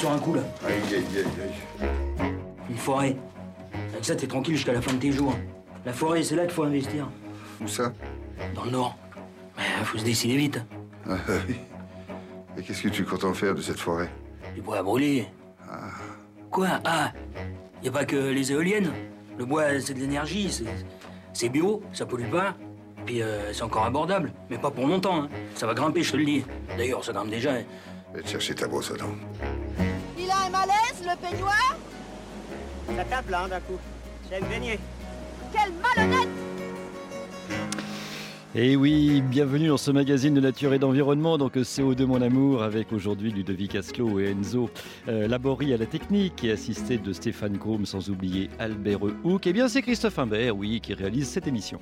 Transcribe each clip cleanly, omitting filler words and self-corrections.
sur un coup, là. Aïe, aïe, aïe, aïe. Une forêt. Avec ça, t'es tranquille jusqu'à la fin de tes jours. La forêt, c'est là qu'il faut investir. Où ça? Dans le Nord. Mais faut se décider vite. Ah oui. Et qu'est-ce que tu comptes en faire de cette forêt? Du bois à brûler. Quoi? Ah, y a pas que les éoliennes. Le bois, c'est de l'énergie, c'est bio, ça pollue pas. Puis c'est encore abordable, mais pas pour longtemps. Hein. Ça va grimper, je te le dis. D'ailleurs, ça grimpe déjà. Hein. Va te chercher ta brosse à dents. Il a un malaise, le peignoir? Ça tape là, d'un coup. J'ai me baigner. Quel malhonnête! Et oui, bienvenue dans ce magazine de nature et d'environnement, donc CO2 mon amour, avec aujourd'hui Ludovic Asclot et Enzo Laborie à la technique et assisté de Stéphane Chrome, sans oublier Albert Houck. Et bien c'est Christophe Imbert, oui, qui réalise cette émission.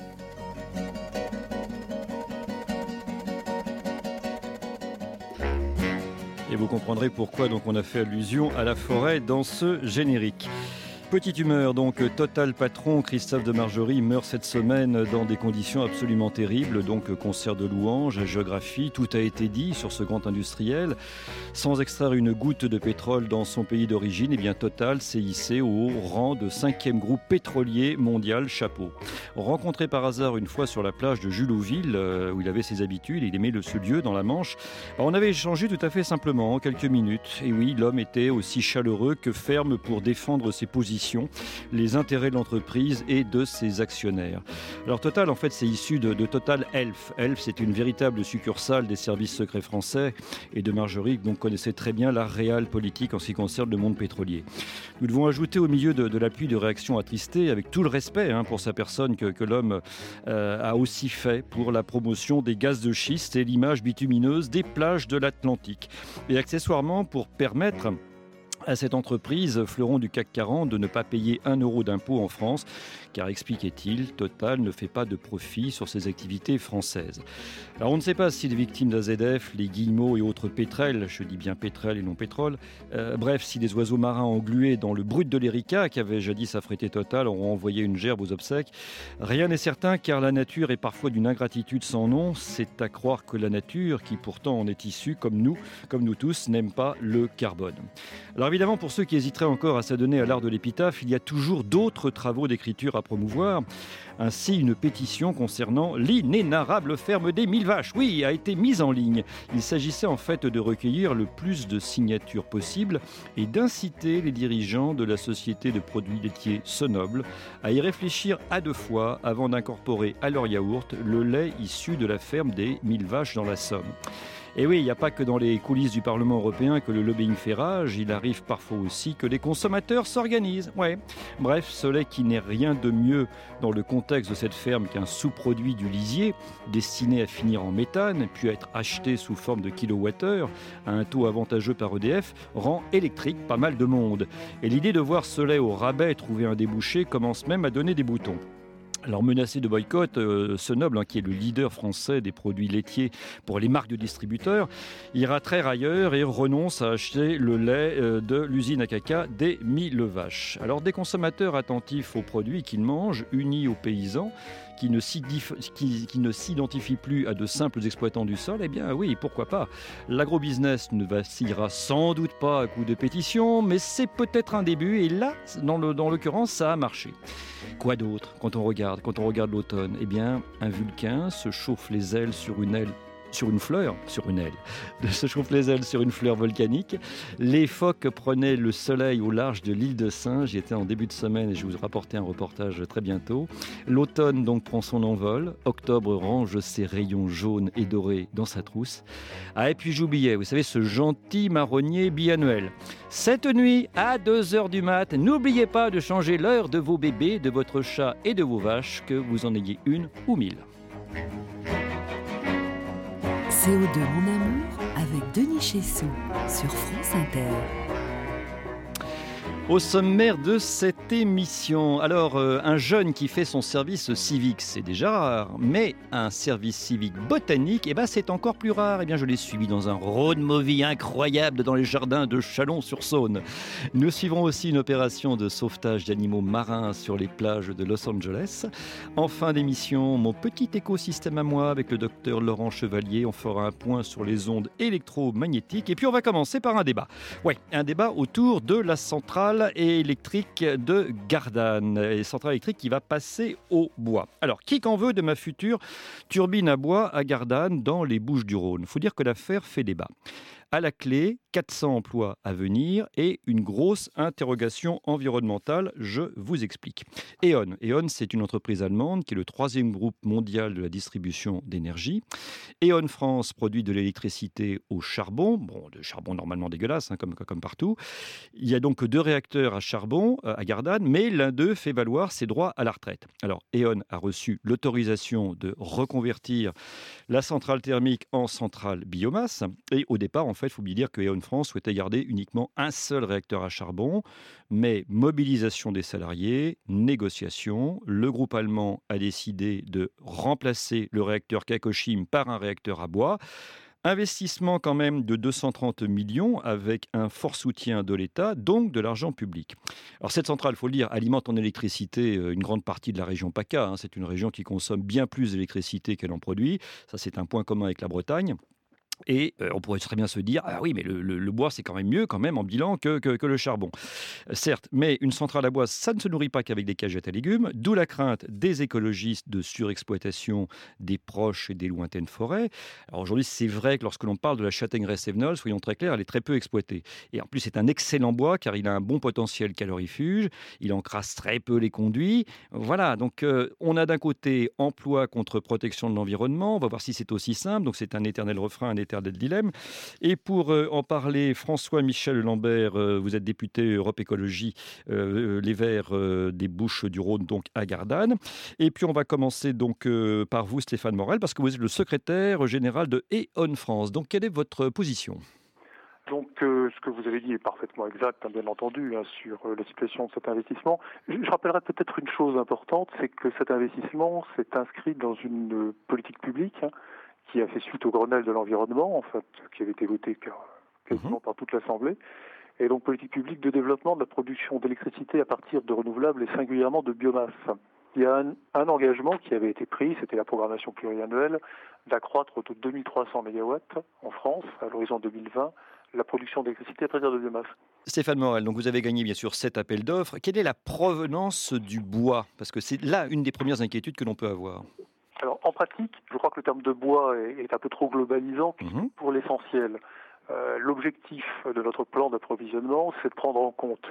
Et vous comprendrez pourquoi donc on a fait allusion à la forêt dans ce générique. Petite humeur, donc Total patron Christophe de Margerie meurt cette semaine dans des conditions absolument terribles, donc concert de louanges, géographie, tout a été dit sur ce grand industriel. Sans extraire une goutte de pétrole dans son pays d'origine, eh bien Total s'est hissé au rang de 5e groupe pétrolier mondial, chapeau. Rencontré par hasard une fois sur la plage de Julouville, où il avait ses habitudes, il aimait ce lieu dans la Manche, on avait échangé tout à fait simplement, en quelques minutes. Et oui, l'homme était aussi chaleureux que ferme pour défendre ses positions, les intérêts de l'entreprise et de ses actionnaires. Alors Total, en fait, c'est issu de Total Elf. Elf, c'est une véritable succursale des services secrets français et de Margerie, donc connaissait très bien la réelle politique en ce qui concerne le monde pétrolier. Nous devons ajouter au milieu de la pluie de réactions attristées, avec tout le respect pour sa personne que l'homme a aussi fait pour la promotion des gaz de schiste et l'image bitumineuse des plages de l'Atlantique. Et accessoirement, pour permettre à cette entreprise, fleuron du CAC 40, de ne pas payer 1 euro d'impôt en France, car, expliquait-il, Total ne fait pas de profit sur ses activités françaises. Alors on ne sait pas si les victimes d'AZF, les guillemots et autres pétrels, je dis bien pétrel et non pétrole, bref, si des oiseaux marins englués dans le brut de l'Erika, qui avait jadis affrété Total, auront envoyé une gerbe aux obsèques, rien n'est certain, car la nature est parfois d'une ingratitude sans nom. C'est à croire que la nature, qui pourtant en est issue, comme nous tous, n'aime pas le carbone. Alors évidemment, pour ceux qui hésiteraient encore à s'adonner à l'art de l'épitaphe, il y a toujours d'autres travaux d'écriture à promouvoir. Ainsi, une pétition concernant l'inénarrable ferme des 1000 vaches, oui, a été mise en ligne. Il s'agissait en fait de recueillir le plus de signatures possible et d'inciter les dirigeants de la société de produits laitiers Sonoble à y réfléchir à 2 fois avant d'incorporer à leur yaourt le lait issu de la ferme des 1000 vaches dans la Somme. Et oui, il n'y a pas que dans les coulisses du Parlement européen que le lobbying fait rage, il arrive parfois aussi que les consommateurs s'organisent. Ouais. Bref, ce lait qui n'est rien de mieux dans le contexte de cette ferme qu'un sous-produit du lisier, destiné à finir en méthane, puis à être acheté sous forme de kilowattheure, à un taux avantageux par EDF, rend électrique pas mal de monde. Et l'idée de voir ce lait au rabais trouver un débouché commence même à donner des boutons. Alors menacé de boycott, Sonoble, qui est le leader français des produits laitiers pour les marques de distributeurs, ira traire ailleurs et renonce à acheter le lait de l'usine à caca des 1000 vaches. Alors des consommateurs attentifs aux produits qu'ils mangent, unis aux paysans, qui ne s'identifient plus à de simples exploitants du sol, eh bien oui, pourquoi pas. L'agrobusiness ne vacillera sans doute pas à coup de pétition, mais c'est peut-être un début, et là, dans l'occurrence, ça a marché. Quoi d'autre quand on regarde l'automne? Eh bien, un Vulcain se chauffe les ailes sur une fleur volcanique. Les phoques prenaient le soleil au large de l'île de Sein. J'y étais en début de semaine et je vais vous rapporter un reportage très bientôt. L'automne donc prend son envol. Octobre range ses rayons jaunes et dorés dans sa trousse. Ah, et puis j'oubliais, vous savez, ce gentil marronnier biannuel. Cette nuit, à 2h du mat, n'oubliez pas de changer l'heure de vos bébés, de votre chat et de vos vaches, que vous en ayez 1 ou 1000. CO2 mon amour avec Denis Chessou sur France Inter. Au sommaire de cette émission, alors un jeune qui fait son service civique, c'est déjà rare, mais un service civique botanique, c'est encore plus rare. Je l'ai suivi dans un road movie incroyable dans les jardins de Chalon-sur-Saône. Nous suivrons aussi une opération de sauvetage d'animaux marins sur les plages de Los Angeles. En fin d'émission, mon petit écosystème à moi avec le docteur Laurent Chevalier. On fera un point sur les ondes électromagnétiques. Et puis on va commencer par un débat. Un débat autour de la centrale électrique de Gardanne, et centrale électrique qui va passer au bois. Alors, qui qu'en veut de ma future turbine à bois à Gardanne dans les Bouches-du-Rhône? Il faut dire que l'affaire fait débat. À la clé, 400 emplois à venir et une grosse interrogation environnementale, je vous explique. E.ON, c'est une entreprise allemande qui est le 3e groupe mondial de la distribution d'énergie. E.ON France produit de l'électricité au charbon, de charbon normalement dégueulasse, comme partout. Il y a donc 2 réacteurs à charbon à Gardanne, mais l'un d'eux fait valoir ses droits à la retraite. Alors, E.ON a reçu l'autorisation de reconvertir la centrale thermique en centrale biomasse, et au départ, il faut bien dire que E.ON France souhaitait garder uniquement un seul réacteur à charbon, mais mobilisation des salariés, négociation, le groupe allemand a décidé de remplacer le réacteur Kagoshim par un réacteur à bois. Investissement quand même de 230 millions avec un fort soutien de l'État, donc de l'argent public. Alors cette centrale, il faut le dire, alimente en électricité une grande partie de la région PACA. C'est une région qui consomme bien plus d'électricité qu'elle en produit. Ça, c'est un point commun avec la Bretagne. Et on pourrait très bien se dire, ah oui, mais le bois, c'est quand même mieux en bilan que le charbon. Certes, mais une centrale à bois, ça ne se nourrit pas qu'avec des cagettes à légumes, d'où la crainte des écologistes de surexploitation des proches et des lointaines forêts. Alors aujourd'hui, c'est vrai que lorsque l'on parle de la châtaigneraie sévenole, soyons très clairs, elle est très peu exploitée. Et en plus, c'est un excellent bois car il a un bon potentiel calorifuge, il encrasse très peu les conduits. Voilà, donc on a d'un côté emploi contre protection de l'environnement, on va voir si c'est aussi simple, donc c'est un éternel refrain, un éternel dilemme. Et pour en parler, François-Michel Lambert, vous êtes député Europe Écologie Les Verts des Bouches-du-Rhône, donc à Gardanne. Et puis on va commencer donc par vous, Stéphane Morel, parce que vous êtes le secrétaire général de E.ON France. Donc quelle est votre position ? Donc, ce que vous avez dit est parfaitement exact, bien entendu, sur la situation de cet investissement. Je rappellerai peut-être une chose importante, c'est que cet investissement s'est inscrit dans une politique publique qui a fait suite au Grenelle de l'environnement, qui avait été voté quasiment par toute l'Assemblée. Et donc, politique publique de développement de la production d'électricité à partir de renouvelables et singulièrement de biomasse. Il y a un engagement qui avait été pris, c'était la programmation pluriannuelle, d'accroître de 2300 MW en France, à l'horizon 2020, la production d'électricité à partir de biomasse. Stéphane Morel, donc vous avez gagné bien sûr 7 appels d'offres. Quelle est la provenance du bois ? Parce que c'est là une des premières inquiétudes que l'on peut avoir. Alors, en pratique, je crois que le terme de bois est un peu trop globalisant pour l'essentiel. L'objectif de notre plan d'approvisionnement, c'est de prendre en compte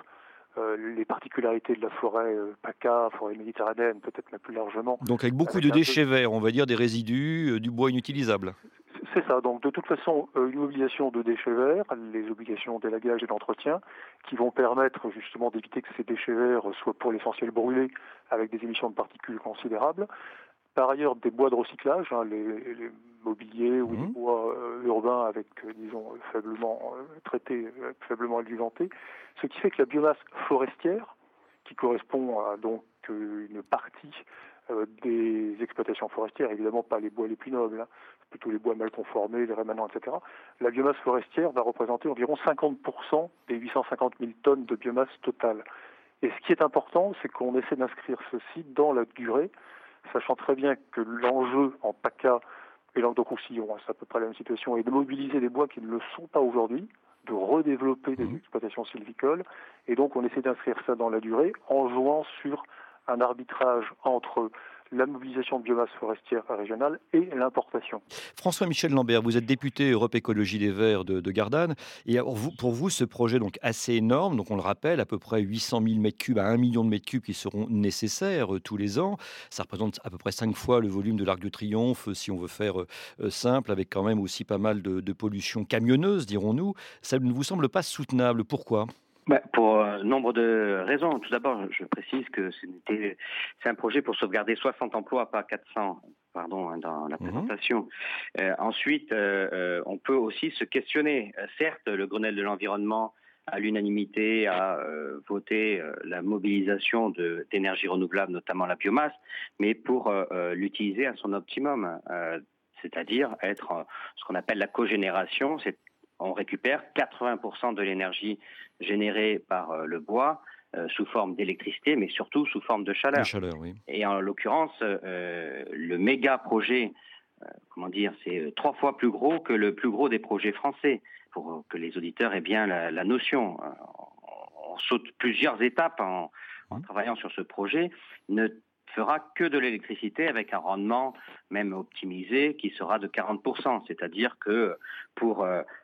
les particularités de la forêt PACA, forêt méditerranéenne, peut-être même plus largement. Donc avec beaucoup de déchets verts, on va dire des résidus, du bois inutilisable. C'est ça. Donc de toute façon, une mobilisation de déchets verts, les obligations d'élagage et d'entretien, qui vont permettre justement d'éviter que ces déchets verts soient pour l'essentiel brûlés avec des émissions de particules considérables. Par ailleurs, des bois de recyclage, les mobiliers ou les bois urbains avec, faiblement traités, faiblement adjuvantés. Ce qui fait que la biomasse forestière, qui correspond à donc une partie des exploitations forestières, évidemment pas les bois les plus nobles, plutôt les bois mal conformés, les rémanents, etc. La biomasse forestière va représenter environ 50% des 850 000 tonnes de biomasse totale. Et ce qui est important, c'est qu'on essaie d'inscrire ceci dans la durée, sachant très bien que l'enjeu en PACA et Languedoc-Roussillon, c'est à peu près la même situation, est de mobiliser des bois qui ne le sont pas aujourd'hui, de redévelopper des exploitations sylvicoles, et donc on essaie d'inscrire ça dans la durée en jouant sur un arbitrage entre la mobilisation de biomasse forestière régionale et l'importation. François-Michel Lambert, vous êtes député Europe Écologie Les Verts de Gardanne. Et pour vous, ce projet donc assez énorme, donc on le rappelle, à peu près 800 000 m3 à 1 million de m3 qui seront nécessaires tous les ans. Ça représente à peu près 5 fois le volume de l'Arc de Triomphe, si on veut faire simple, avec quand même aussi pas mal de pollution camionneuse, dirons-nous. Ça ne vous semble pas soutenable. Pourquoi ? Pour nombre de raisons. Tout d'abord, je précise que c'est un projet pour sauvegarder 60 emplois, pas 400, dans la présentation. Ensuite, on peut aussi se questionner. Certes, le Grenelle de l'environnement à l'unanimité a voté la mobilisation d'énergie renouvelable, notamment la biomasse, mais pour l'utiliser à son optimum, c'est-à-dire être ce qu'on appelle la cogénération. On récupère 80% de l'énergie générée par le bois sous forme d'électricité, mais surtout sous forme de chaleur. Oui. Et en l'occurrence, le méga projet, c'est 3 fois plus gros que le plus gros des projets français, pour que les auditeurs aient bien la notion. On saute plusieurs étapes en travaillant sur ce projet, ne fera que de l'électricité avec un rendement même optimisé qui sera de 40%. C'est-à-dire que pour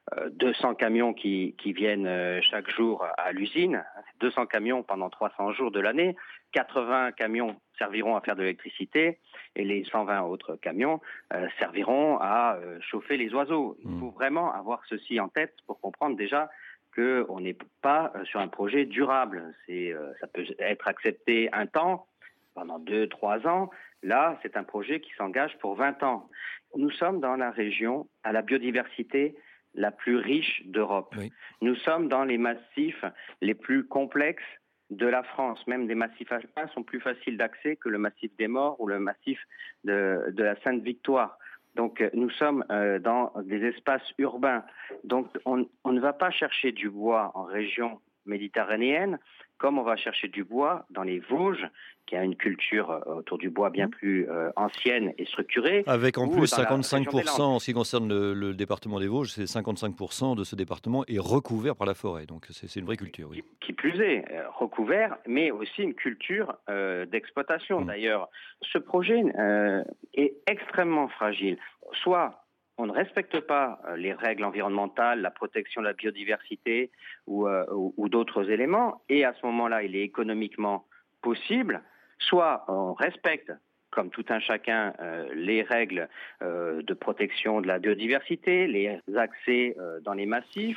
200 camions qui viennent chaque jour à l'usine, 200 camions pendant 300 jours de l'année, 80 camions serviront à faire de l'électricité et les 120 autres camions serviront à chauffer les oiseaux. Il faut vraiment avoir ceci en tête pour comprendre déjà qu'on n'est pas sur un projet durable. Ça peut être accepté un temps, pendant 2-3 ans. Là, c'est un projet qui s'engage pour 20 ans. Nous sommes dans la région à la biodiversité la plus riche d'Europe. Oui. Nous sommes dans les massifs les plus complexes de la France. Même des massifs alpins sont plus faciles d'accès que le massif des Maures ou le massif de la Sainte-Victoire. Donc, nous sommes dans des espaces urbains. Donc, on ne va pas chercher du bois en région méditerranéenne, comme on va chercher du bois dans les Vosges, qui a une culture autour du bois bien plus ancienne et structurée. Avec en plus 55%, en ce qui concerne le département des Vosges, c'est 55% de ce département est recouvert par la forêt. Donc c'est une vraie culture, oui. Qui plus est, recouvert, mais aussi une culture d'exploitation. D'ailleurs, ce projet est extrêmement fragile. Soit on ne respecte pas les règles environnementales, la protection de la biodiversité ou d'autres éléments, et à ce moment-là, il est économiquement possible, soit on respecte, comme tout un chacun, les règles de protection de la biodiversité, les accès dans les massifs,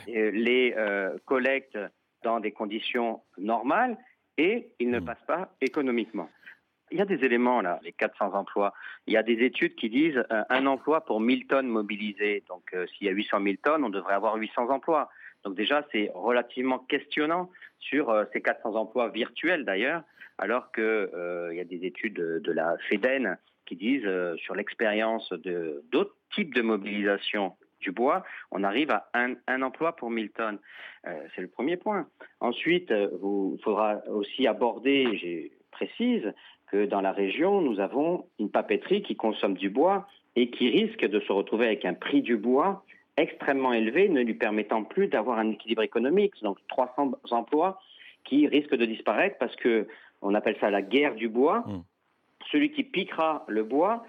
les collectes dans des conditions normales, et il ne passe pas économiquement. Il y a des éléments là, les 400 emplois. Il y a des études qui disent un emploi pour 1000 tonnes mobilisées. Donc s'il y a 800 000 tonnes, on devrait avoir 800 emplois. Donc déjà, c'est relativement questionnant sur ces 400 emplois virtuels d'ailleurs, alors qu'il y a des études de la FEDEN qui disent sur l'expérience d'autres types de mobilisation du bois, on arrive à un emploi pour 1000 tonnes. C'est le premier point. Ensuite, il faudra aussi aborder, je précise, que dans la région, nous avons une papeterie qui consomme du bois et qui risque de se retrouver avec un prix du bois extrêmement élevé, ne lui permettant plus d'avoir un équilibre économique. Donc 300 emplois qui risquent de disparaître parce que on appelle ça la guerre du bois. Celui qui piquera le bois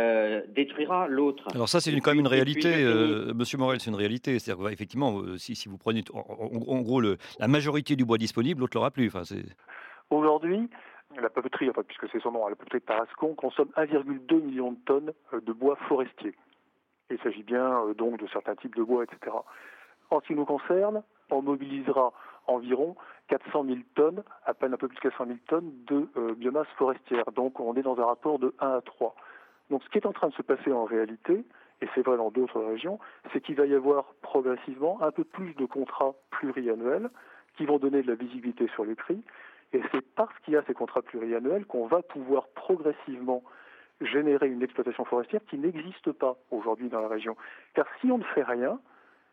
détruira l'autre. Alors ça, c'est quand même une réalité, Monsieur Morel, c'est une réalité. C'est-à-dire qu'effectivement, si vous prenez en gros la majorité du bois disponible, l'autre l'aura plus. Enfin, Aujourd'hui, la papeterie, puisque c'est son nom, la papeterie de Tarascon, consomme 1,2 million de tonnes de bois forestier. Il s'agit bien donc de certains types de bois, etc. En ce qui nous concerne, on mobilisera environ 400 000 tonnes, à peine un peu plus de 400 000 tonnes de biomasse forestière. Donc on est dans un rapport de 1 à 3. Donc ce qui est en train de se passer en réalité, et c'est vrai dans d'autres régions, c'est qu'il va y avoir progressivement un peu plus de contrats pluriannuels qui vont donner de la visibilité sur les prix. Et c'est parce qu'il y a ces contrats pluriannuels qu'on va pouvoir progressivement générer une exploitation forestière qui n'existe pas aujourd'hui dans la région. Car si on ne fait rien,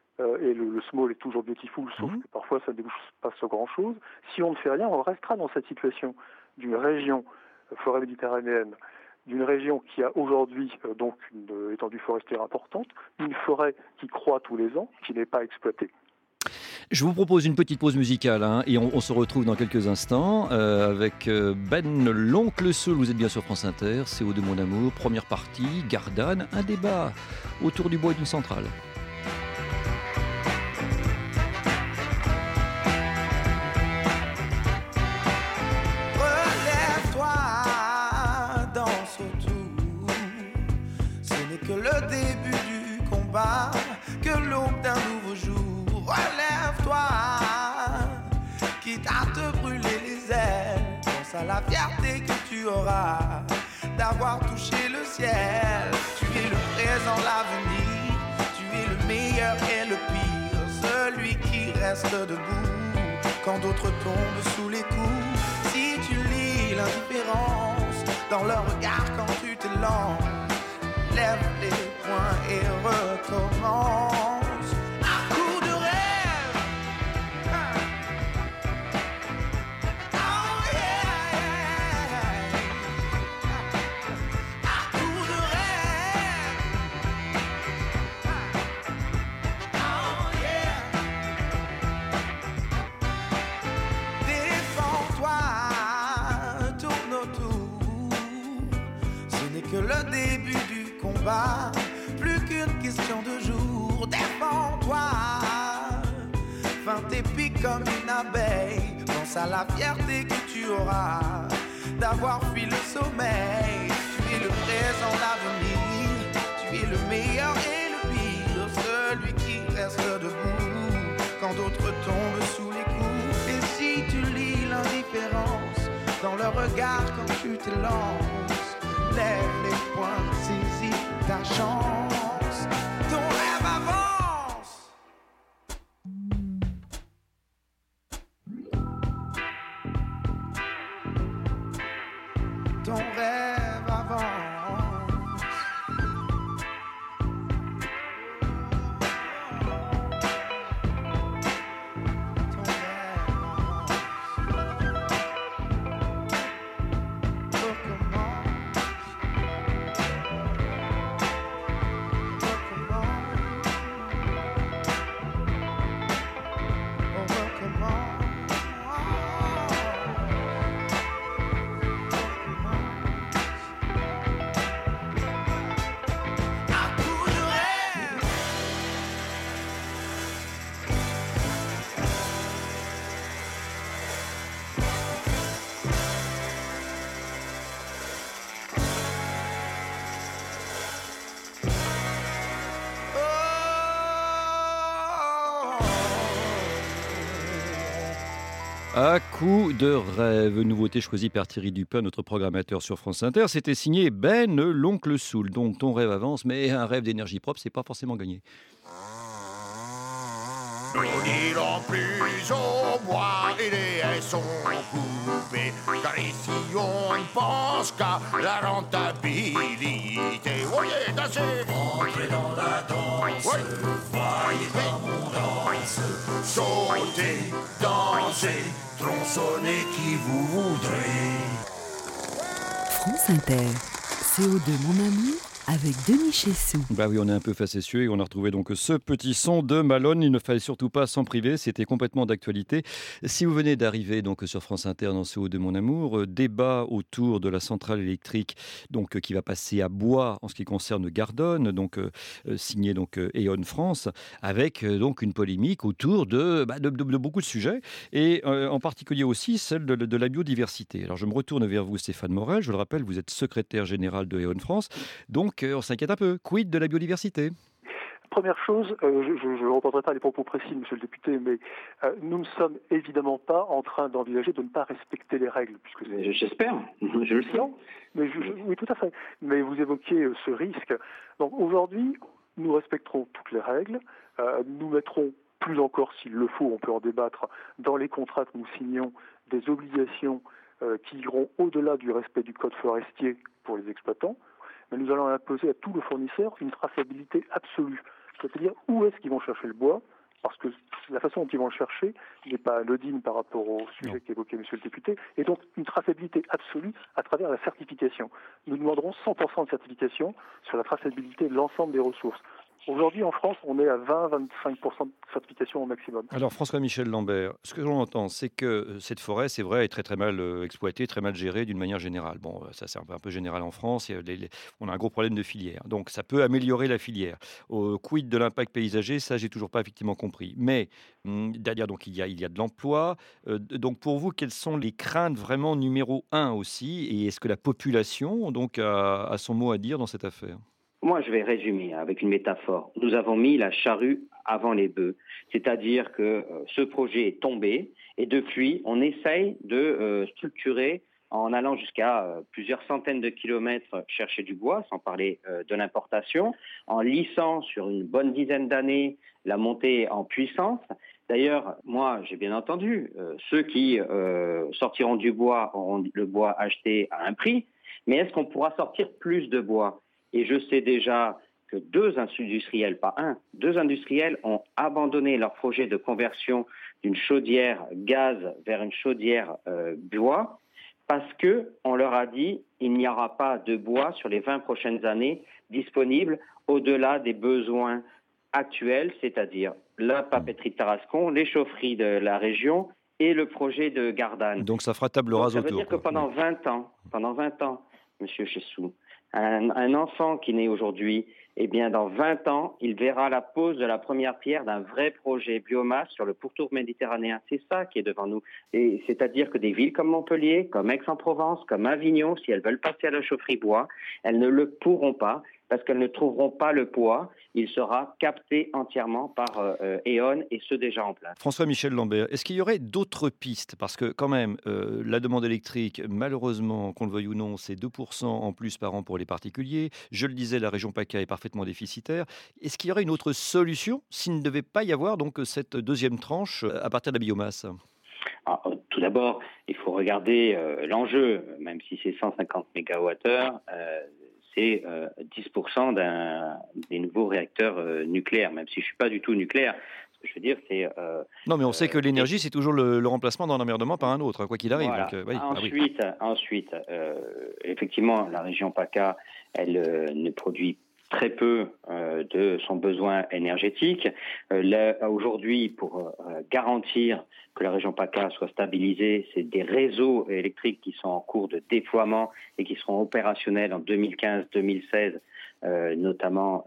et le small est toujours beautiful, sauf que parfois ça ne débouche pas sur grand-chose, si on ne fait rien, on restera dans cette situation d'une région forêt méditerranéenne, d'une région qui a aujourd'hui donc une étendue forestière importante, une forêt qui croît tous les ans, qui n'est pas exploitée. Je vous propose une petite pause musicale et on se retrouve dans quelques instants avec Ben l'Oncle Soul. Vous êtes bien sur France Inter, CO2 Mon Amour, première partie, Gardanne, un débat autour du bois et d'une centrale. Relève-toi, danse autour, ce n'est que le début du combat, que l'aube d'un nouveau jour. Relève-toi, quitte à te brûler les ailes. Pense à la fierté que tu auras d'avoir touché le ciel. Tu es le présent, l'avenir. Tu es le meilleur et le pire. Celui qui reste restent debout quand d'autres tombent sous les coups. Si tu lis l'indifférence dans leur regard quand tu t'élances, lève les poings et recommence. À coup de rêve. Oh yeah. À coup de rêve. Oh yeah. Défends-toi, tourne autour. Ce n'est que le début du combat, plus qu'une question de jour. Défends-toi, feinte et pique comme une abeille. Pense à la fierté que tu auras d'avoir fui le sommeil. Tu es le présent, l'avenir. Tu es le meilleur et le pire, celui qui reste debout quand d'autres tombent sous les coups. Et si tu lis l'indifférence dans leur regard quand tu t'élances, lève les poings, saisis ta chance. Ton rêve avance. Ton rêve avance. Ton rêve avance. À coup de rêve, nouveauté choisie par Thierry Dupin, notre programmateur sur France Inter. C'était signé Ben, l'oncle Soul. Donc ton rêve avance, mais un rêve d'énergie propre, c'est pas forcément gagné. Nous n'irons plus au bois et les haies sont coupées, car ici on ne pense qu'à la rentabilité. Voyez, dansez, entrez dans la danse, voyez comme on danse, sautez, dansez, tronçonnez qui vous voudrez. France Inter, CO2 Mon Amour, avec Denis Chessou. Bah oui, on est un peu facétieux et on a retrouvé donc ce petit son de Malone. Il ne fallait surtout pas s'en priver, c'était complètement d'actualité. Si vous venez d'arriver donc sur France Inter dans CO2 Mon Amour, débat autour de la centrale électrique donc qui va passer à bois en ce qui concerne Gardone, donc signé donc E.ON France, avec donc une polémique autour de beaucoup de sujets et en particulier aussi celle de la biodiversité. Alors je me retourne vers vous, Stéphane Morel. Je le rappelle, vous êtes secrétaire général de E.ON France. Donc on s'inquiète un peu. Quid de la biodiversité ? Première chose, je ne reprendrai pas les propos précis, monsieur le député, mais nous ne sommes évidemment pas en train d'envisager de ne pas respecter les règles. Puisque j'espère, je le sais. Mais oui, tout à fait. Mais vous évoquiez ce risque. Donc aujourd'hui, nous respecterons toutes les règles. Nous mettrons plus encore, s'il le faut, on peut en débattre, dans les contrats que nous signons, des obligations qui iront au-delà du respect du code forestier pour les exploitants. Mais nous allons imposer à tous les fournisseurs une traçabilité absolue. C'est-à-dire où est-ce qu'ils vont chercher le bois, parce que la façon dont ils vont le chercher n'est pas anodine par rapport au sujet qu'évoquait monsieur le député, et donc une traçabilité absolue à travers la certification. Nous demanderons 100% de certification sur la traçabilité de l'ensemble des ressources. Aujourd'hui, en France, on est à 20-25% de certification au maximum. Alors, François-Michel Lambert, ce que l'on entend, c'est que cette forêt, c'est vrai, est très très mal exploitée, très mal gérée d'une manière générale. Bon, ça c'est un peu général en France, on a un gros problème de filière. Donc, ça peut améliorer la filière. Quid de l'impact paysager, ça, j'ai toujours pas effectivement compris. Mais, derrière, donc, il y a de l'emploi. Donc, pour vous, quelles sont les craintes vraiment numéro 1 aussi ? Et est-ce que la population, donc, a son mot à dire dans cette affaire ? Moi, je vais résumer avec une métaphore. Nous avons mis la charrue avant les bœufs. C'est-à-dire que ce projet est tombé et depuis, on essaye de structurer en allant jusqu'à plusieurs centaines de kilomètres chercher du bois, sans parler de l'importation, en lissant sur une bonne dizaine d'années la montée en puissance. D'ailleurs, moi, j'ai bien entendu, ceux qui sortiront du bois auront le bois acheté à un prix, mais est-ce qu'on pourra sortir plus de bois ? Et je sais déjà que deux industriels ont abandonné leur projet de conversion d'une chaudière gaz vers une chaudière bois, parce qu'on leur a dit qu'il n'y aura pas de bois sur les 20 prochaines années disponible au-delà des besoins actuels, c'est-à-dire la papeterie de Tarascon, les chaufferies de la région et le projet de Gardanne. Donc ça fera table rase autour. Ça veut dire que pendant 20 ans, Monsieur Chessou, un enfant qui naît aujourd'hui, eh bien, dans 20 ans, il verra la pose de la première pierre d'un vrai projet biomasse sur le pourtour méditerranéen. C'est ça qui est devant nous. Et c'est-à-dire que des villes comme Montpellier, comme Aix-en-Provence, comme Avignon, si elles veulent passer à la chaufferie bois, elles ne le pourront pas parce qu'elles ne trouveront pas le poids. Il sera capté entièrement par E.ON et ceux déjà en place. François-Michel Lambert, est-ce qu'il y aurait d'autres pistes ? Parce que quand même, la demande électrique, malheureusement, qu'on le veuille ou non, c'est 2% en plus par an pour les particuliers. Je le disais, la région PACA est parfaitement déficitaire. Est-ce qu'il y aurait une autre solution s'il ne devait pas y avoir donc cette deuxième tranche à partir de la biomasse ? Alors, tout d'abord, il faut regarder l'enjeu, même si c'est 150 MWh, c'est 10% des nouveaux réacteurs nucléaires, même si je ne suis pas du tout nucléaire. Ce que je veux dire, c'est... non, mais on sait que l'énergie, c'est toujours le remplacement d'un emmerdement par un autre, quoi qu'il arrive. Voilà. Donc, oui. Ensuite, effectivement, la région PACA, elle ne produit très peu de son besoin énergétique. Aujourd'hui, pour garantir que la région PACA soit stabilisée, c'est des réseaux électriques qui sont en cours de déploiement et qui seront opérationnels en 2015-2016, notamment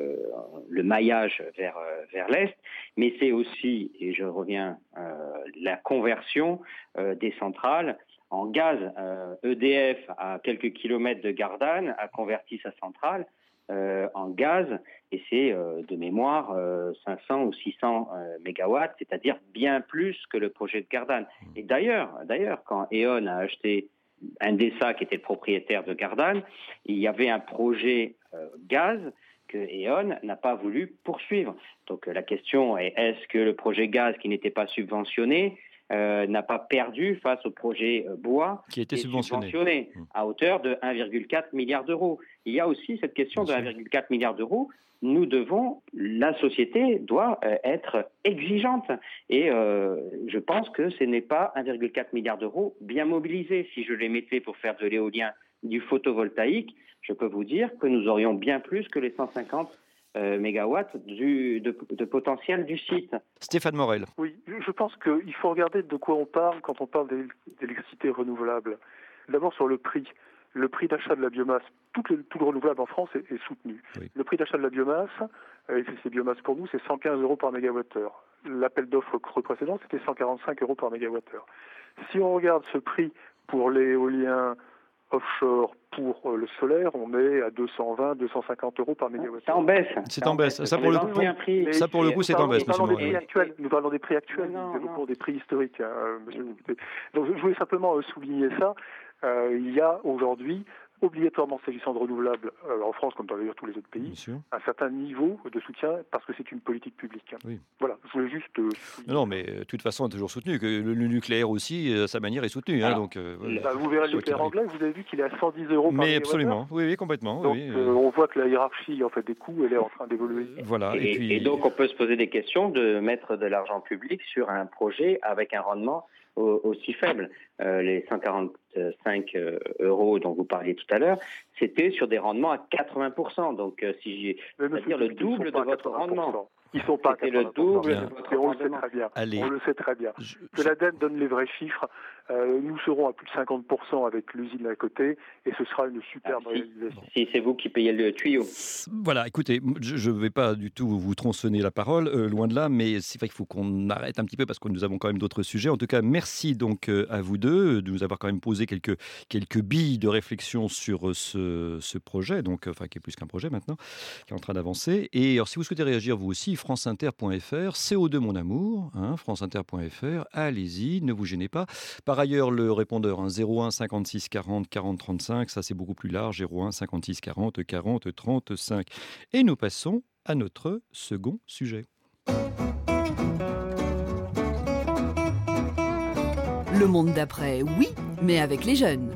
le maillage vers l'Est. Mais c'est aussi, et je reviens, la conversion des centrales en gaz. EDF, à quelques kilomètres de Gardanne, a converti sa centrale en gaz, et c'est de mémoire 500 ou 600 mégawatts, c'est-à-dire bien plus que le projet de Gardanne. Et d'ailleurs, quand E.ON a acheté Endesa, qui était le propriétaire de Gardanne, il y avait un projet gaz que E.ON n'a pas voulu poursuivre. Donc la question est, est-ce que le projet gaz qui n'était pas subventionné n'a pas perdu face au projet bois qui était subventionné à hauteur de 1,4 milliard d'euros. Il y a aussi cette question de 1,4 milliard d'euros. La société doit être exigeante. Et je pense que ce n'est pas 1,4 milliard d'euros bien mobilisés. Si je les mettais pour faire de l'éolien, du photovoltaïque, je peux vous dire que nous aurions bien plus que les 150 mégawatts de potentiel du site. Stéphane Morel. Oui, je pense qu'il faut regarder de quoi on parle quand on parle d'électricité renouvelable. D'abord sur le prix. Le prix d'achat de la biomasse, tout le renouvelable en France est soutenu. Oui. Le prix d'achat de la biomasse, et c'est biomasse pour nous, c'est 115 euros par mégawattheure. L'appel d'offres précédent, c'était 145 euros par mégawattheure. Si on regarde ce prix pour l'éolien offshore, pour le solaire, on est à 220, 250 euros par mégawattheure. C'est en baisse. C'est en baisse. Ça, pour le coup, c'est en baisse. Nous parlons des prix actuels, pour des prix historiques, monsieur le député. Donc, je voulais simplement souligner ça. Il y a aujourd'hui, obligatoirement s'agissant de renouvelables, en France comme dans d'ailleurs tous les autres pays, un certain niveau de soutien parce que c'est une politique publique. Oui. Voilà, je voulais juste... Non, mais de toute façon, on est toujours soutenu, que le nucléaire aussi, à sa manière, est soutenu. Alors, vous verrez le nucléaire anglais, vous avez vu qu'il est à 110 euros par mégawattheure. Mais absolument, oui, complètement. Donc, oui. On voit que la hiérarchie en fait, des coûts, elle est en train d'évoluer. Voilà. Et donc, on peut se poser des questions de mettre de l'argent public sur un projet avec un rendement aussi faible. Les 145 euros dont vous parliez tout à l'heure, c'était sur des rendements à 80%. Donc, c'est-à-dire le double de votre rendement. Ils ne sont pas à le double de votre rendement. On le sait très bien. Allez. On le sait très bien. Que l'ADEME donne les vrais chiffres. Nous serons à plus de 50% avec l'usine à côté et ce sera une superbe réalisation. Si c'est vous qui payez le tuyau. Voilà, écoutez, je ne vais pas du tout vous tronçonner la parole, loin de là, mais c'est vrai qu'il faut qu'on arrête un petit peu parce que nous avons quand même d'autres sujets. En tout cas, merci donc à vous deux de nous avoir quand même posé quelques billes de réflexion sur ce projet, donc, enfin qui est plus qu'un projet maintenant, qui est en train d'avancer. Et alors, si vous souhaitez réagir vous aussi, franceinter.fr, CO2 mon amour, franceinter.fr, allez-y, ne vous gênez pas. Par ailleurs, le répondeur 01 56 40 40 35, ça c'est beaucoup plus large, 01 56 40 40 35. Et nous passons à notre second sujet. Le monde d'après, oui, mais avec les jeunes.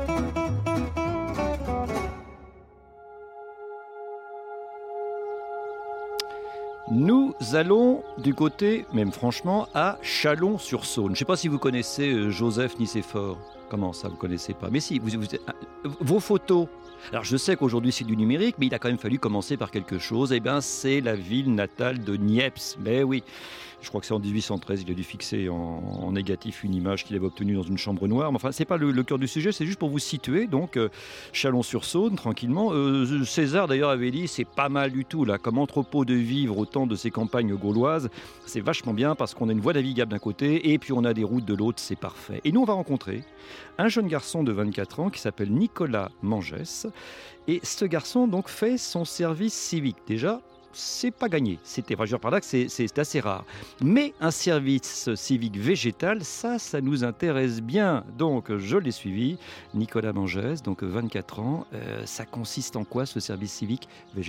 Nous allons du côté, même franchement, à Chalon-sur-Saône. Je ne sais pas si vous connaissez Joseph Nicéphore. Comment ça, vous ne connaissez pas? Mais si, vos photos. Alors je sais qu'aujourd'hui c'est du numérique, mais il a quand même fallu commencer par quelque chose. Eh bien c'est la ville natale de Niepce. Mais oui, je crois que c'est en 1813, il a dû fixer en négatif une image qu'il avait obtenue dans une chambre noire. Mais enfin, c'est pas le cœur du sujet, c'est juste pour vous situer. Donc Chalon-sur-Saône, tranquillement. César d'ailleurs avait dit, c'est pas mal du tout là, comme entrepôt de vivre au temps de ces campagnes gauloises. C'est vachement bien parce qu'on a une voie navigable d'un côté et puis on a des routes de l'autre, c'est parfait. Et nous on va rencontrer un jeune garçon de 24 ans qui s'appelle Nicolas Mangès. Et ce garçon donc fait son service civique. Déjà, c'est pas gagné. Je veux dire par là que c'est assez rare. Mais un service civique végétal, ça nous intéresse bien. Donc je l'ai suivi. Nicolas Mangès, donc 24 ans. Ça consiste en quoi ce service civique végétal ?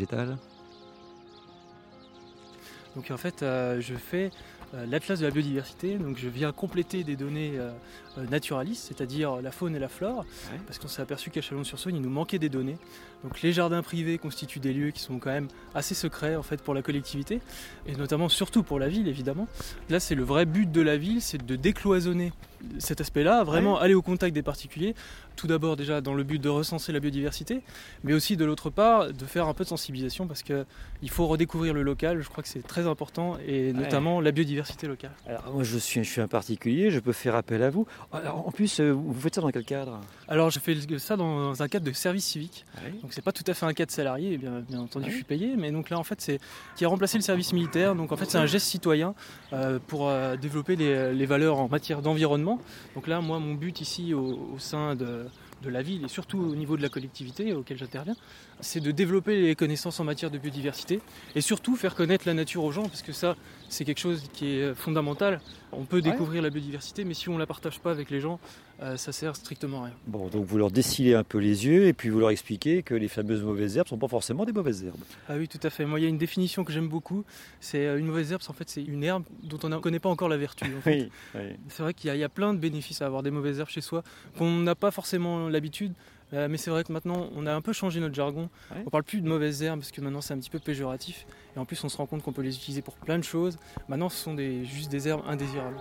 Donc en fait, je fais l'Atlas de la biodiversité, donc je viens compléter des données naturalistes, c'est-à-dire la faune et la flore, parce qu'on s'est aperçu qu'à Chalon-sur-Saône, il nous manquait des données. Donc les jardins privés constituent des lieux qui sont quand même assez secrets en fait pour la collectivité, et notamment surtout pour la ville évidemment. Là c'est le vrai but de la ville, c'est de décloisonner cet aspect-là, vraiment aller au contact des particuliers, tout d'abord déjà dans le but de recenser la biodiversité, mais aussi de l'autre part de faire un peu de sensibilisation parce qu'il faut redécouvrir le local, je crois que c'est très important, et notamment la biodiversité locale. Alors moi je suis un particulier, je peux faire appel à vous. Alors, en plus, vous faites ça dans quel cadre ? Alors je fais ça dans un cadre de service civique, donc c'est pas tout à fait un cadre salarié, bien entendu je suis payé, mais donc là en fait c'est qui a remplacé le service militaire, donc en fait c'est un geste citoyen pour développer les valeurs en matière d'environnement. Donc là moi mon but ici au sein de la ville et surtout au niveau de la collectivité auquel j'interviens, c'est de développer les connaissances en matière de biodiversité et surtout faire connaître la nature aux gens, parce que ça c'est quelque chose qui est fondamental. On peut découvrir la biodiversité, mais si on ne la partage pas avec les gens, ça sert strictement à rien. Bon, donc vous leur dessilez un peu les yeux et puis vous leur expliquez que les fameuses mauvaises herbes ne sont pas forcément des mauvaises herbes. Ah oui, tout à fait. Moi, il y a une définition que j'aime beaucoup. C'est une mauvaise herbe, en fait, c'est une herbe dont on ne connaît pas encore la vertu. En fait. Oui. C'est vrai qu'il y a plein de bénéfices à avoir des mauvaises herbes chez soi, qu'on n'a pas forcément l'habitude. Mais c'est vrai que maintenant, on a un peu changé notre jargon. On ne parle plus de mauvaises herbes parce que maintenant, c'est un petit peu péjoratif. Et en plus, on se rend compte qu'on peut les utiliser pour plein de choses. Maintenant, ce sont juste des herbes indésirables.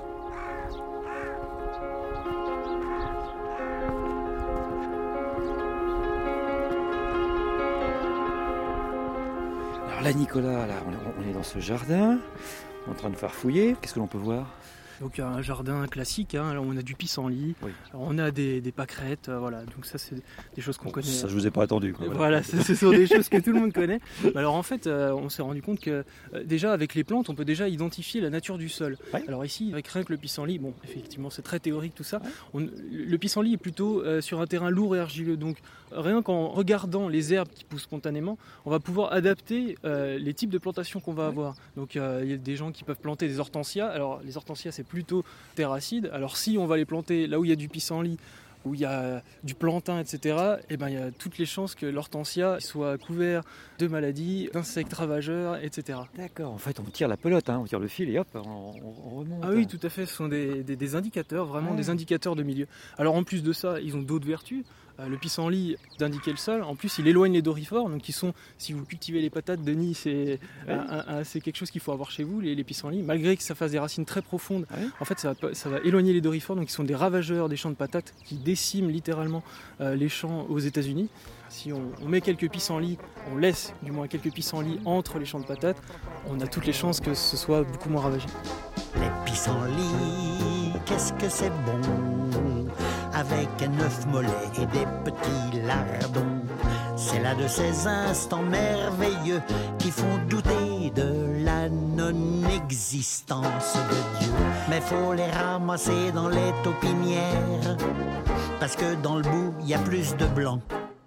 Alors là, Nicolas, on est dans ce jardin, en train de farfouiller. Qu'est-ce que l'on peut voir ? Donc un jardin classique, hein. Alors, on a du pissenlit, on a des pâquerettes, voilà. Donc ça c'est des choses qu'on connaît. Ça je vous ai pas attendu. Voilà, ce sont des choses que tout le monde connaît. Alors en fait, on s'est rendu compte que déjà avec les plantes, on peut déjà identifier la nature du sol. Alors ici, avec rien que le pissenlit, bon effectivement c'est très théorique tout ça. Le pissenlit est plutôt sur un terrain lourd et argileux, donc rien qu'en regardant les herbes qui poussent spontanément, on va pouvoir adapter les types de plantations qu'on va avoir. Donc il y a des gens qui peuvent planter des hortensias. Alors les hortensias c'est plutôt terre acide. Alors si on va les planter là où il y a du pissenlit, où il y a du plantain, etc., et ben, il y a toutes les chances que l'hortensia soit couvert de maladies, d'insectes ravageurs, etc. D'accord, en fait on tire la pelote, on tire le fil et hop, on remonte. Ah oui, tout à fait, ce sont des indicateurs, vraiment des indicateurs de milieu. Alors en plus de ça, ils ont d'autres vertus. Le pissenlit d'indiquer le sol, en plus il éloigne les dorifores, donc si vous cultivez les patates, Denis, c'est quelque chose qu'il faut avoir chez vous, les pissenlits, malgré que ça fasse des racines très profondes, en fait ça va éloigner les dorifores, donc ils sont des ravageurs des champs de patates qui déciment littéralement les champs aux États-Unis. Si on met quelques pissenlits, on laisse du moins quelques pissenlits entre les champs de patates, on a toutes les chances que ce soit beaucoup moins ravagé. Les pissenlits, qu'est-ce que c'est bon, avec un œuf mollet et des petits lardons. C'est là de ces instants merveilleux qui font douter de la non-existence de Dieu. Mais faut les ramasser dans les taupinières, parce que dans le bout, il y a plus de blanc.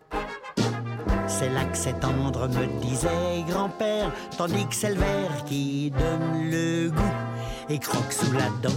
C'est là que c'est tendre, me disait grand-père, tandis que c'est le verre qui donne le goût et croque sous la dent.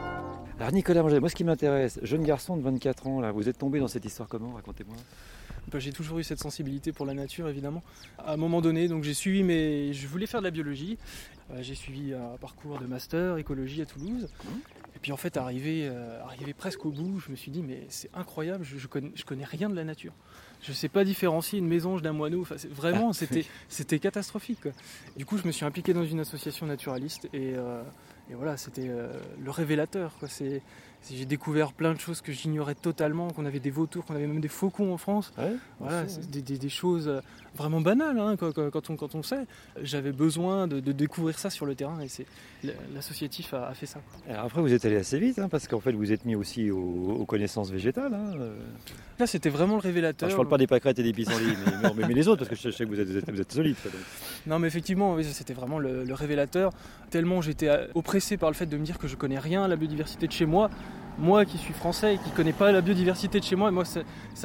Alors Nicolas Mangès, moi ce qui m'intéresse, jeune garçon de 24 ans, là, vous êtes tombé dans cette histoire comment ? Racontez-moi. J'ai toujours eu cette sensibilité pour la nature, évidemment. À un moment donné, donc je voulais faire de la biologie. J'ai suivi un parcours de master écologie à Toulouse. Et puis en fait, arrivé presque au bout, je me suis dit mais c'est incroyable, je connais rien de la nature. Je ne sais pas différencier une mésange d'un moineau. Enfin, vraiment, c'était catastrophique, quoi. Du coup, je me suis impliqué dans une association naturaliste et voilà, c'était le révélateur, quoi. J'ai découvert plein de choses que j'ignorais totalement, qu'on avait des vautours, qu'on avait même des faucons en France. Ouais, voilà, c'est des choses vraiment banales, hein, quand on sait. J'avais besoin de découvrir ça sur le terrain et l'associatif a fait ça. Alors après, vous êtes allé assez vite, hein, parce qu'en fait, vous êtes mis aussi aux connaissances végétales. Hein. Là, c'était vraiment le révélateur. Je ne parle pas des pâquerettes et des pissenlits, mais les autres, parce que je sais que vous êtes solide. Donc. Non, mais effectivement, oui, c'était vraiment le révélateur. Tellement j'étais oppressé par le fait de me dire que je connais rien à la biodiversité de chez moi. Moi qui suis français et qui ne connais pas la biodiversité de chez moi, ça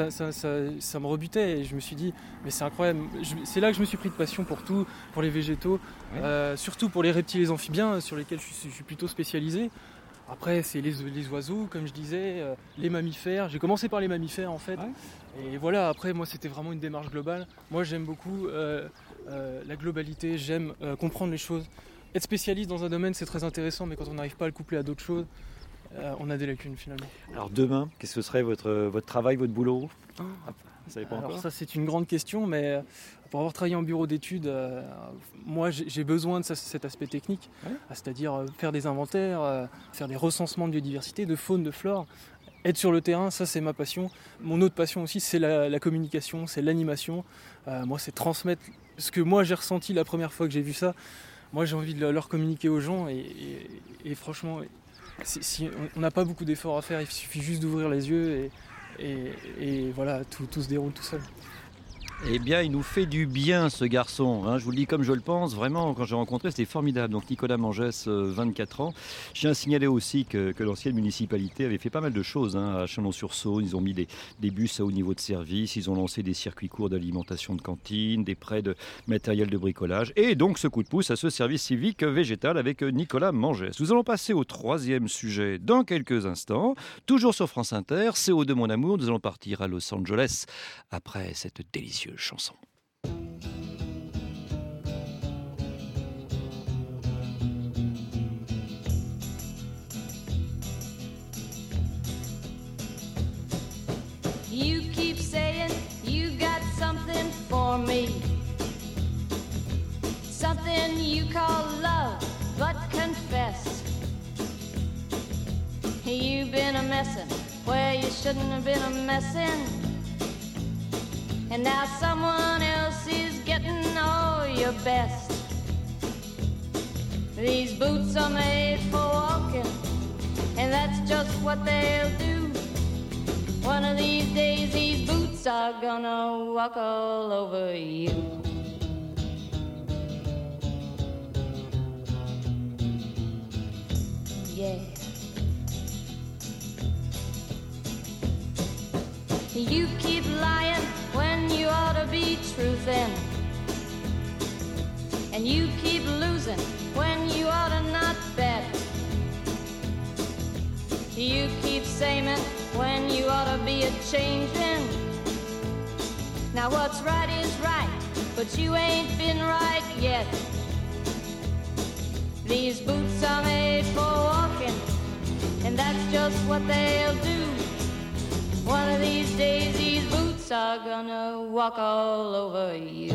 me rebutait et je me suis dit mais c'est incroyable. C'est là que je me suis pris de passion pour tout, pour les végétaux, surtout pour les reptiles et les amphibiens sur lesquels je suis plutôt spécialisé. Après c'est les oiseaux comme je disais, les mammifères. J'ai commencé par les mammifères en fait. Et voilà, après moi c'était vraiment une démarche globale. Moi j'aime beaucoup la globalité, j'aime comprendre les choses. Être spécialiste dans un domaine c'est très intéressant, mais quand on n'arrive pas à le coupler à d'autres choses, on a des lacunes finalement. Alors demain, qu'est-ce que serait votre travail, votre boulot ? Vous savez pas alors encore ? Ça c'est une grande question, mais pour avoir travaillé en bureau d'études, moi j'ai besoin de cet aspect technique, c'est-à-dire faire des inventaires, faire des recensements de biodiversité, de faune, de flore. Être sur le terrain, ça c'est ma passion. Mon autre passion aussi c'est la communication, c'est l'animation. Moi c'est transmettre ce que moi j'ai ressenti la première fois que j'ai vu ça. Moi j'ai envie de leur communiquer aux gens et franchement... Si on n'a pas beaucoup d'efforts à faire, il suffit juste d'ouvrir les yeux et voilà, tout se déroule tout seul. Eh bien, il nous fait du bien, ce garçon. Hein. Je vous le dis comme je le pense. Vraiment, quand j'ai rencontré, c'était formidable. Donc, Nicolas Mangès, 24 ans. Je tiens à signaler aussi que l'ancienne municipalité avait fait pas mal de choses. Hein. À Chalon-sur-Saône, ils ont mis des bus à haut niveau de service. Ils ont lancé des circuits courts d'alimentation de cantine, des prêts de matériel de bricolage. Et donc, ce coup de pouce à ce service civique végétal avec Nicolas Mangès. Nous allons passer au 3e sujet dans quelques instants. Toujours sur France Inter, CO2 mon amour. Nous allons partir à Los Angeles après cette délicieuse chanson. You keep saying you got something for me, something you call love, but confess you've been a messin' where you shouldn't have been a messin'. And now someone else is getting all your best. These boots are made for walking, and that's just what they'll do. One of these days these boots are gonna walk all over you. Yeah. You keep lying when you ought to be truthin', and you keep losing when you ought to not bet. You keep saying when you ought to be a-changin'. Now what's right is right, but you ain't been right yet. These boots are made for walking, and that's just what they'll do. One of these days these boots are gonna walk all over you.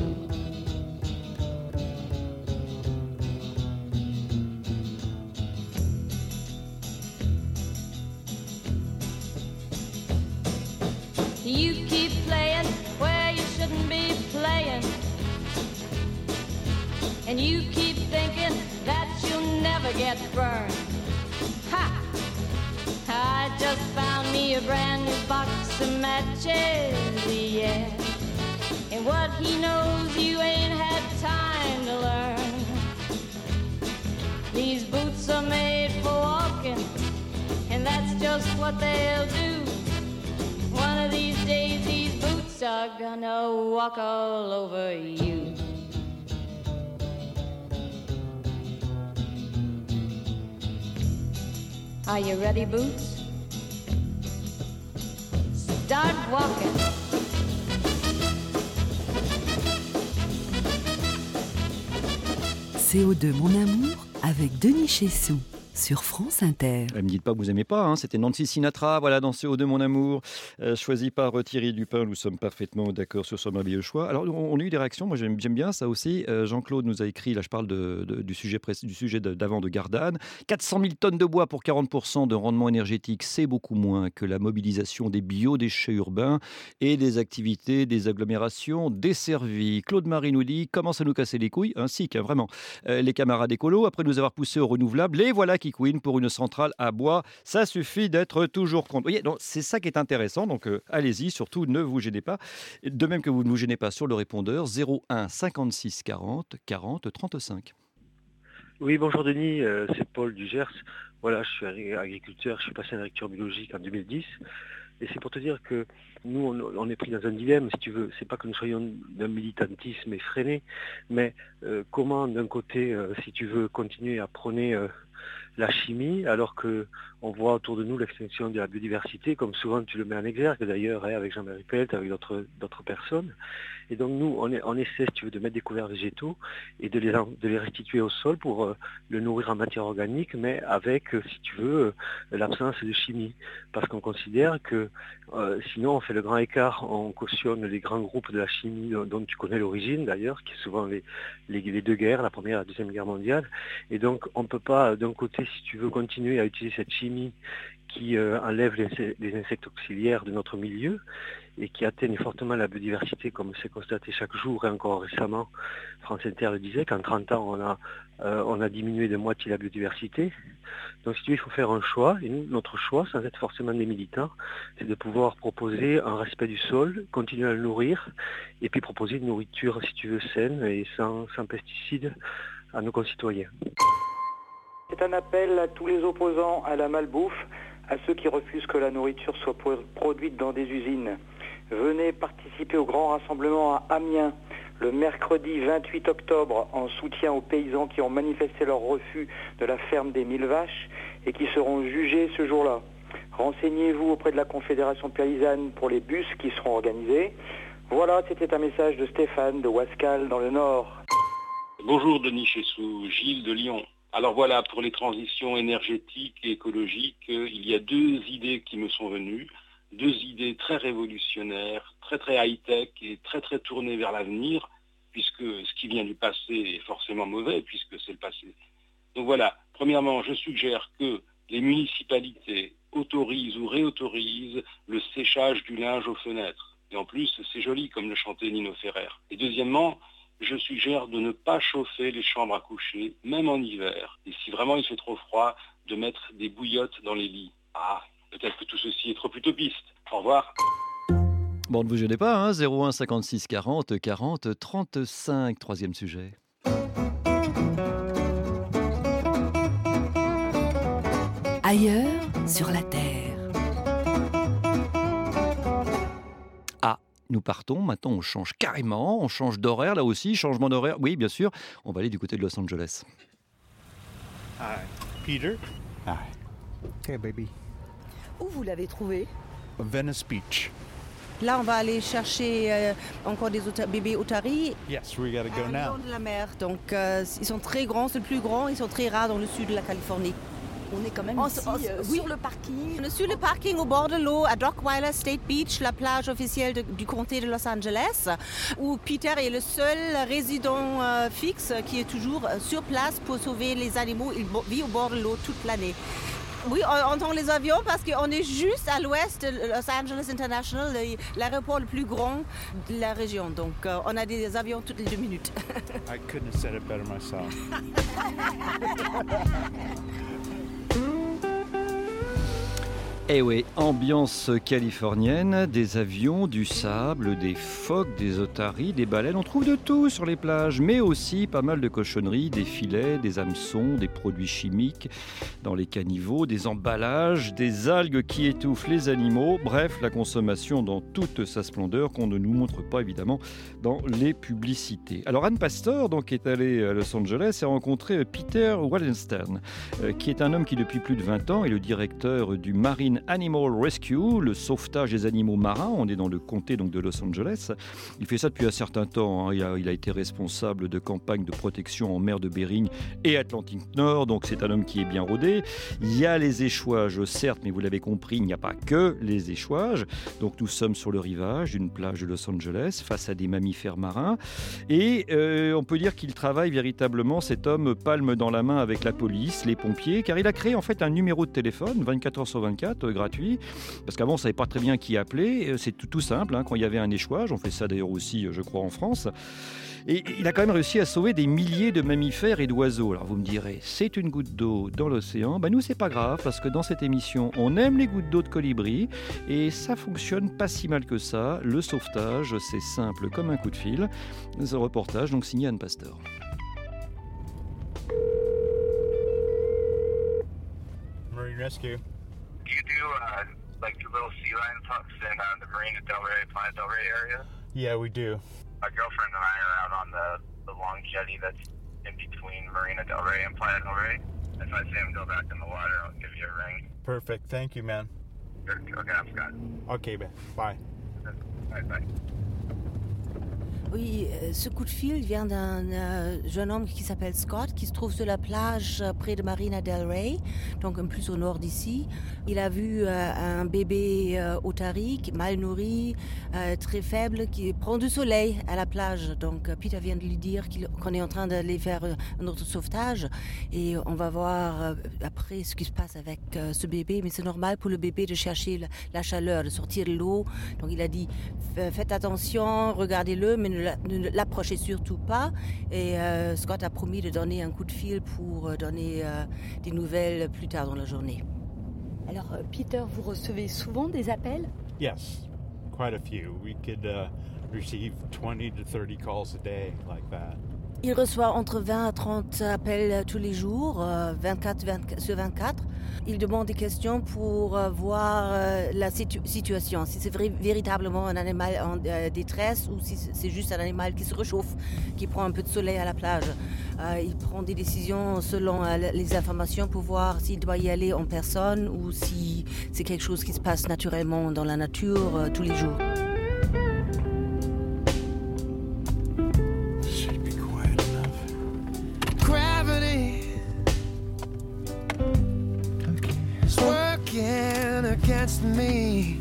You keep playing where you shouldn't be playing, and you keep thinking that you'll never get burned. Ha! I just found me a brand new box of matches, yeah. And what he knows you ain't had time to learn. These boots are made for walking, and that's just what they'll do. One of these days these boots are gonna walk all over you. Are you ready, Boots? Start walking. CO2 mon amour avec Denis Chessou sur France Inter. Ne me dites pas que vous n'aimez pas, hein. C'était Nancy Sinatra, voilà, dans CO2 mon amour, choisi par Thierry Dupin. Nous sommes parfaitement d'accord sur ce merveilleux choix. Alors, on a eu des réactions, moi j'aime bien ça aussi. Jean-Claude nous a écrit, là je parle du sujet d'avant de Gardanne. 400 000 tonnes de bois pour 40% de rendement énergétique, c'est beaucoup moins que la mobilisation des biodéchets urbains et des activités des agglomérations desservies. Claude Marie nous dit, commence à nous casser les couilles, ainsi que vraiment les camarades écolos, après nous avoir poussés au renouvelable, les voilà qui couinent pour une centrale à bois. Ça suffit d'être toujours contre. Vous voyez, donc, c'est ça qui est intéressant, donc allez-y, surtout ne vous gênez pas. De même que vous ne vous gênez pas sur le répondeur 01 56 40 40 35. Oui, bonjour Denis, c'est Paul du Gers. Voilà, je suis agriculteur, je suis passé en agriculture biologique en 2010. Et c'est pour te dire que nous, on est pris dans un dilemme, si tu veux. C'est pas que nous soyons d'un militantisme effréné, mais comment, d'un côté, si tu veux, continuer à prôner la chimie, alors qu'on voit autour de nous l'extinction de la biodiversité, comme souvent tu le mets en exergue d'ailleurs, avec Jean-Marie Pelt, avec d'autres personnes. Et donc nous, on essaie, si tu veux, de mettre des couverts végétaux et de les restituer au sol pour le nourrir en matière organique, mais avec, si tu veux, l'absence de chimie. Parce qu'on considère que sinon on fait le grand écart, on cautionne les grands groupes de la chimie dont tu connais l'origine d'ailleurs, qui est souvent les deux guerres, la Première et la Deuxième Guerre mondiale. Et donc on ne peut pas, d'un côté, si tu veux, continuer à utiliser cette chimie qui enlève les insectes auxiliaires de notre milieu et qui atteignent fortement la biodiversité, comme c'est constaté chaque jour, et encore récemment, France Inter le disait, qu'en 30 ans, on a diminué de moitié la biodiversité. Donc si tu veux, il faut faire un choix, et nous, notre choix, sans être forcément des militants, c'est de pouvoir proposer un respect du sol, continuer à le nourrir, et puis proposer une nourriture, si tu veux, saine et sans pesticides à nos concitoyens. C'est un appel à tous les opposants à la malbouffe, à ceux qui refusent que la nourriture soit produite dans des usines. Venez participer au grand rassemblement à Amiens le mercredi 28 octobre en soutien aux paysans qui ont manifesté leur refus de la ferme des 1000 vaches et qui seront jugés ce jour-là. Renseignez-vous auprès de la Confédération paysanne pour les bus qui seront organisés. Voilà, c'était un message de Stéphane de Wascal dans le Nord. Bonjour Denis Chessou, Gilles de Lyon. Alors voilà, pour les transitions énergétiques et écologiques, il y a deux idées qui me sont venues. Deux idées très révolutionnaires, très high-tech et très tournées vers l'avenir, puisque ce qui vient du passé est forcément mauvais, puisque c'est le passé. Donc voilà, premièrement, je suggère que les municipalités autorisent ou réautorisent le séchage du linge aux fenêtres. Et en plus, c'est joli, comme le chantait Nino Ferrer. Et deuxièmement, je suggère de ne pas chauffer les chambres à coucher, même en hiver. Et si vraiment il fait trop froid, de mettre des bouillottes dans les lits. Ah, peut-être que tout ceci est trop utopiste. Au revoir. Bon, ne vous gênez pas, hein, 01 56 40 40 35, troisième sujet. Ailleurs sur la Terre. Nous partons, maintenant on change carrément, on change d'horaire là aussi, changement d'horaire, oui bien sûr, on va aller du côté de Los Angeles. Hi. Peter? Hi. Okay, baby. Où vous l'avez trouvé? Venice Beach. Là, on va aller chercher encore des bébés otaries. Yes, we gotta go now. Au long de la mer. Donc, ils sont très grands, c'est le plus grand, ils sont très rares dans le sud de la Californie. On est quand même ici, sur le parking. On est sur le parking au bord de l'eau à Dockweiler State Beach, la plage officielle du comté de Los Angeles, où Peter est le seul résident fixe qui est toujours sur place pour sauver les animaux. Il vit au bord de l'eau toute l'année. Oui, on entend les avions parce qu'on est juste à l'ouest de Los Angeles International, l'aéroport le plus grand de la région. Donc, on a des avions toutes les 2 minutes. I couldn't have said it better myself. Eh oui, ambiance californienne, des avions, du sable, des phoques, des otaries, des baleines. On trouve de tout sur les plages, mais aussi pas mal de cochonneries, des filets, des hameçons, des produits chimiques dans les caniveaux, des emballages, des algues qui étouffent les animaux. Bref, la consommation dans toute sa splendeur qu'on ne nous montre pas évidemment dans les publicités. Alors Anne Pastor donc, est allée à Los Angeles et a rencontré Peter Wallenstern, qui est un homme qui depuis plus de 20 ans est le directeur du Marine Animal Rescue, le sauvetage des animaux marins. On est dans le comté donc, de Los Angeles. Il fait ça depuis un certain temps. Hein. Il a été responsable de campagnes de protection en mer de Bering et Atlantique Nord. Donc c'est un homme qui est bien rodé. Il y a les échouages, certes, mais vous l'avez compris, il n'y a pas que les échouages. Donc nous sommes sur le rivage d'une plage de Los Angeles face à des mammifères marins. Et on peut dire qu'il travaille véritablement, cet homme, palme dans la main avec la police, les pompiers, car il a créé en fait un numéro de téléphone 24 heures sur 24, gratuit, parce qu'avant on ne savait pas très bien qui appeler. C'est tout simple, hein, quand il y avait un échouage, on fait ça d'ailleurs aussi, je crois, en France. Et il a quand même réussi à sauver des milliers de mammifères et d'oiseaux. Alors vous me direz, c'est une goutte d'eau dans l'océan. Ben nous, c'est pas grave, parce que dans cette émission, on aime les gouttes d'eau de colibri, et ça fonctionne pas si mal que ça. Le sauvetage, c'est simple comme un coup de fil. Ce reportage, donc signé Anne Pasteur. Marine Rescue. Do you do like the little sea lion pups in the Marina Del Rey, Playa Del Rey area? Yeah, we do. My girlfriend and I are out on the long jetty that's in between Marina Del Rey and Playa Del Rey. If I see him go back in the water, I'll give you a ring. Perfect. Thank you, man. Good. Okay, I'm Scott. Okay, man. Bye. Bye. Oui, ce coup de fil vient d'un jeune homme qui s'appelle Scott, qui se trouve sur la plage près de Marina Del Rey, donc un peu plus au nord d'ici. Il a vu un bébé otarie, mal nourri, très faible, qui prend du soleil à la plage. Donc Peter vient de lui dire qu'on est en train d'aller faire un autre sauvetage. Et on va voir après ce qui se passe avec ce bébé. Mais c'est normal pour le bébé de chercher la chaleur, de sortir de l'eau. Donc il a dit, faites attention, regardez-le, mais ne l'approchez surtout pas. Et Scott a promis de donner un coup de fil pour donner des nouvelles plus tard dans la journée. Alors, Peter, vous recevez souvent des appels? Yes, quite a few. We could receive 20 to 30 calls a day like that. Il reçoit entre 20 à 30 appels tous les jours, 24 sur 24. Il demande des questions pour voir la situation, si c'est véritablement un animal en détresse ou si c'est juste un animal qui se réchauffe, qui prend un peu de soleil à la plage. Il prend des décisions selon les informations pour voir s'il doit y aller en personne ou si c'est quelque chose qui se passe naturellement dans la nature tous les jours. Against me.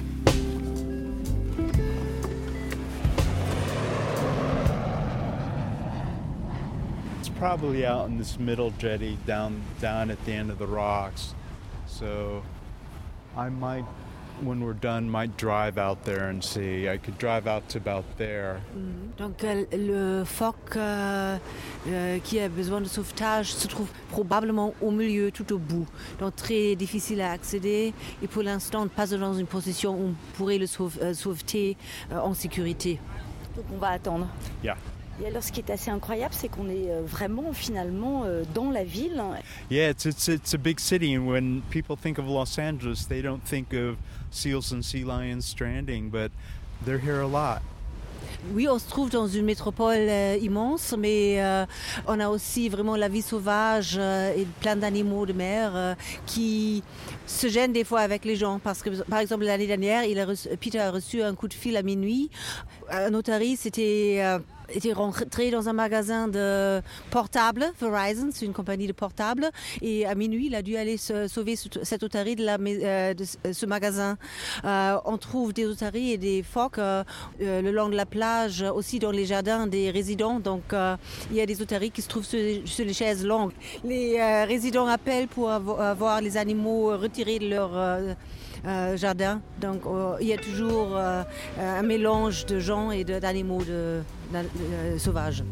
It's probably out in this middle jetty down at the end of the rocks. So I might, when we're done, might drive out there and see. I could drive out to about there. Donc le phoque qui a besoin de sauvetage se trouve probablement au milieu, tout au bout. Donc très difficile à accéder et pour l'instant pas dans une position où on pourrait le sauveter en sécurité. Donc on va attendre. Yeah. Et alors, ce qui est assez incroyable, c'est qu'on est vraiment, finalement, dans la ville. Yeah, it's a big city, and when people think of Los Angeles, they don't think of seals and sea lions stranding, but they're here a lot. Oui, on se trouve dans une métropole immense, mais on a aussi vraiment la vie sauvage et plein d'animaux de mer qui se gênent des fois avec les gens. Parce que, par exemple, l'année dernière, Peter a reçu un coup de fil à minuit. Un otariste était rentré dans un magasin de portables, Verizon, c'est une compagnie de portables, et à minuit, il a dû aller sauver cet otarie de ce magasin. On trouve des otaries et des phoques le long de la plage, aussi dans les jardins des résidents, donc il y a des otaries qui se trouvent sur les chaises longues. Les résidents appellent pour avoir les animaux retirés de leur jardin, donc il y a toujours un mélange de gens et d'animaux sauvages.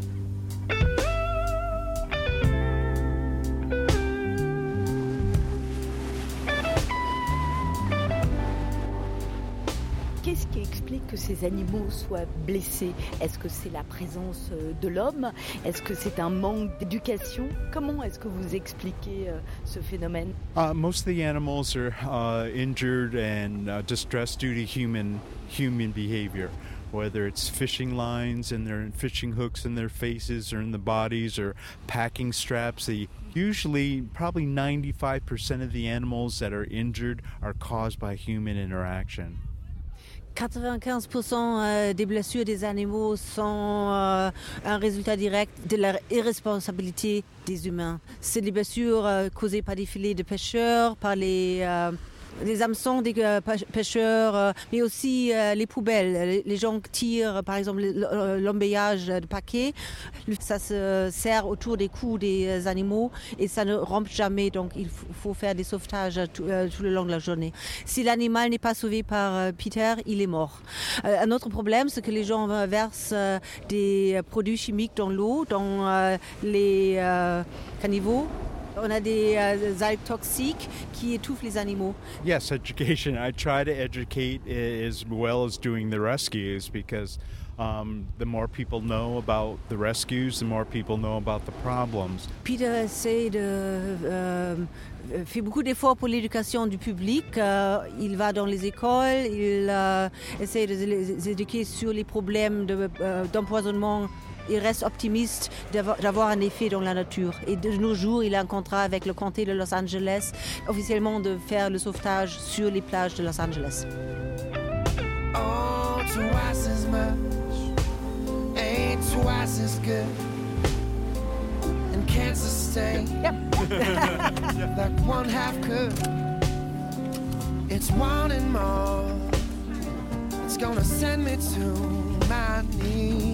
Qu'est-ce qui explique que ces animaux soient blessés? Est-ce que c'est la présence de l'homme? Est-ce que c'est un manque d'éducation? Comment est-ce que vous expliquez ce phénomène? Most of the animals are injured and distressed due to human behavior. whether it's fishing lines and their fishing hooks in their faces or in the bodies or packing straps. Usually, probably 95% of the animals that are injured are caused by human interaction. 95% des blessures des animaux sont un résultat direct de la irresponsabilité des humains. C'est des blessures causées par des filets de pêcheurs, par les hameçons des pêcheurs, mais aussi les poubelles. Les gens tirent, par exemple, l'emballage de paquets. Ça se serre autour des cous des animaux et ça ne rompt jamais. Donc, il faut faire des sauvetages tout le long de la journée. Si l'animal n'est pas sauvé par Peter, il est mort. Un autre problème, c'est que les gens versent des produits chimiques dans l'eau, dans les caniveaux. On a des algues toxiques qui étouffent les animaux. Yes, education. I try to educate as well as doing the rescues because the more people know about the rescues, the more people know about the problems. Peter essaie fait beaucoup d'efforts pour l'éducation du public. Il va dans les écoles, il essaie de les éduquer sur les problèmes d'empoisonnement. Il reste optimiste d'avoir un effet dans la nature. Et de nos jours, il a un contrat avec le comté de Los Angeles, officiellement de faire le sauvetage sur les plages de Los Angeles. Oh, twice as much, ain't twice as good, and can't sustain like one half could. It's wanting more, it's gonna send me to my knees.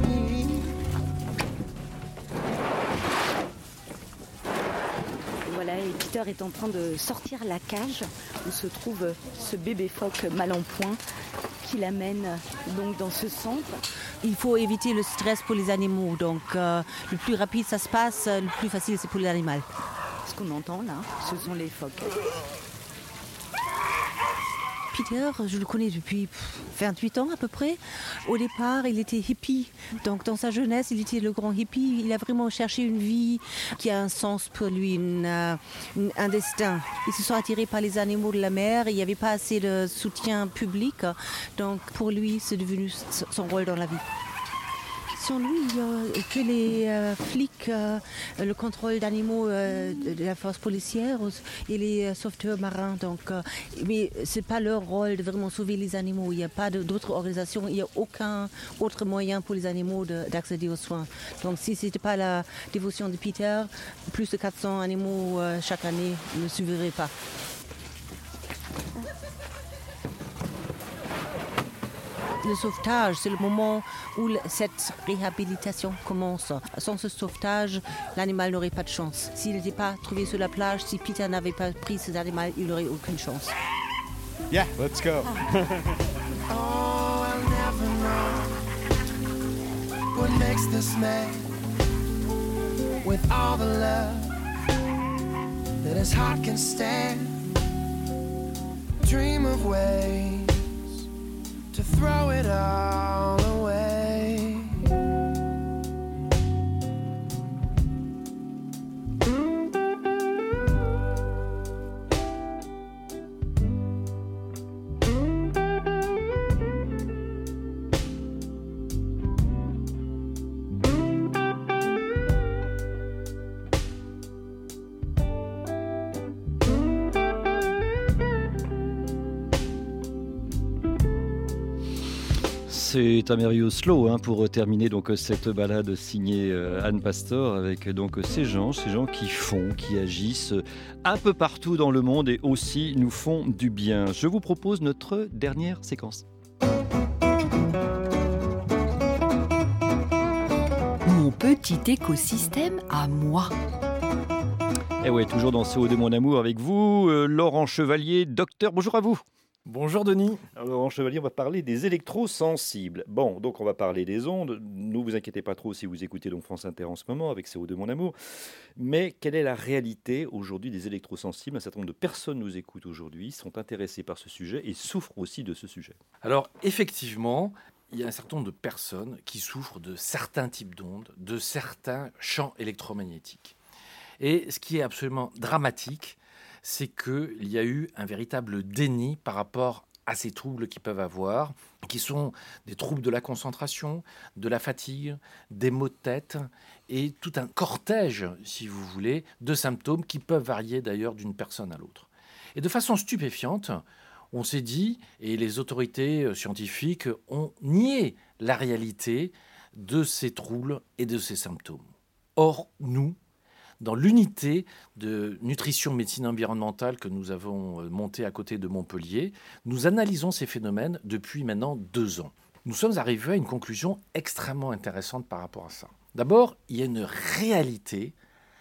Voilà, et Peter est en train de sortir la cage où se trouve ce bébé phoque mal en point qui l'amène donc dans ce centre. Il faut éviter le stress pour les animaux, donc le plus rapide ça se passe, le plus facile c'est pour l'animal. Ce qu'on entend là, ce sont les phoques. Peter, je le connais depuis 28 ans à peu près. Au départ, il était hippie. Donc dans sa jeunesse, il était le grand hippie. Il a vraiment cherché une vie qui a un sens pour lui, un destin. Ils se sont attirés par les animaux de la mer. Il n'y avait pas assez de soutien public. Donc pour lui, c'est devenu son rôle dans la vie. Sans lui, il n'y a que les flics, le contrôle d'animaux de la force policière et les sauveteurs marins. Donc, mais ce n'est pas leur rôle de vraiment sauver les animaux. Il n'y a pas d'autres organisations, il n'y a aucun autre moyen pour les animaux d'accéder aux soins. Donc si ce n'était pas la dévotion de Peter, plus de 400 animaux chaque année ne survivraient pas. Le sauvetage, c'est le moment où cette réhabilitation commence. Sans ce sauvetage, l'animal n'aurait pas de chance. S'il n'était pas trouvé sur la plage, si Peter n'avait pas pris cet animal, il n'aurait aucune chance. Yeah, let's go. Oh, I'll never know what makes this man with all the love that his heart can stand. Dream of ways to throw it all away. C'est un merveilleux slow pour terminer donc cette balade signée Anne Pastor avec donc ces gens qui font, qui agissent un peu partout dans le monde et aussi nous font du bien. Je vous propose notre dernière séquence. Mon petit écosystème à moi. Et ouais, toujours dans ce haut de mon amour avec vous, Laurent Chevalier, docteur. Bonjour à vous. Bonjour Denis. Alors, Laurent Chevalier, on va parler des électrosensibles. Bon, donc on va parler des ondes. Ne vous inquiétez pas trop si vous écoutez donc France Inter en ce moment avec CO2 Mon Amour. Mais quelle est la réalité aujourd'hui des électrosensibles ? Un certain nombre de personnes nous écoutent aujourd'hui, sont intéressées par ce sujet et souffrent aussi de ce sujet. Alors effectivement, il y a un certain nombre de personnes qui souffrent de certains types d'ondes, de certains champs électromagnétiques. Et ce qui est absolument dramatique, c'est qu'il y a eu un véritable déni par rapport à ces troubles qu'ils peuvent avoir, qui sont des troubles de la concentration, de la fatigue, des maux de tête et tout un cortège, si vous voulez, de symptômes qui peuvent varier d'ailleurs d'une personne à l'autre. Et de façon stupéfiante, on s'est dit, et les autorités scientifiques ont nié la réalité de ces troubles et de ces symptômes. Or, nous, dans l'unité de nutrition médecine environnementale que nous avons montée à côté de Montpellier, nous analysons ces phénomènes depuis maintenant 2 ans. Nous sommes arrivés à une conclusion extrêmement intéressante par rapport à ça. D'abord, il y a une réalité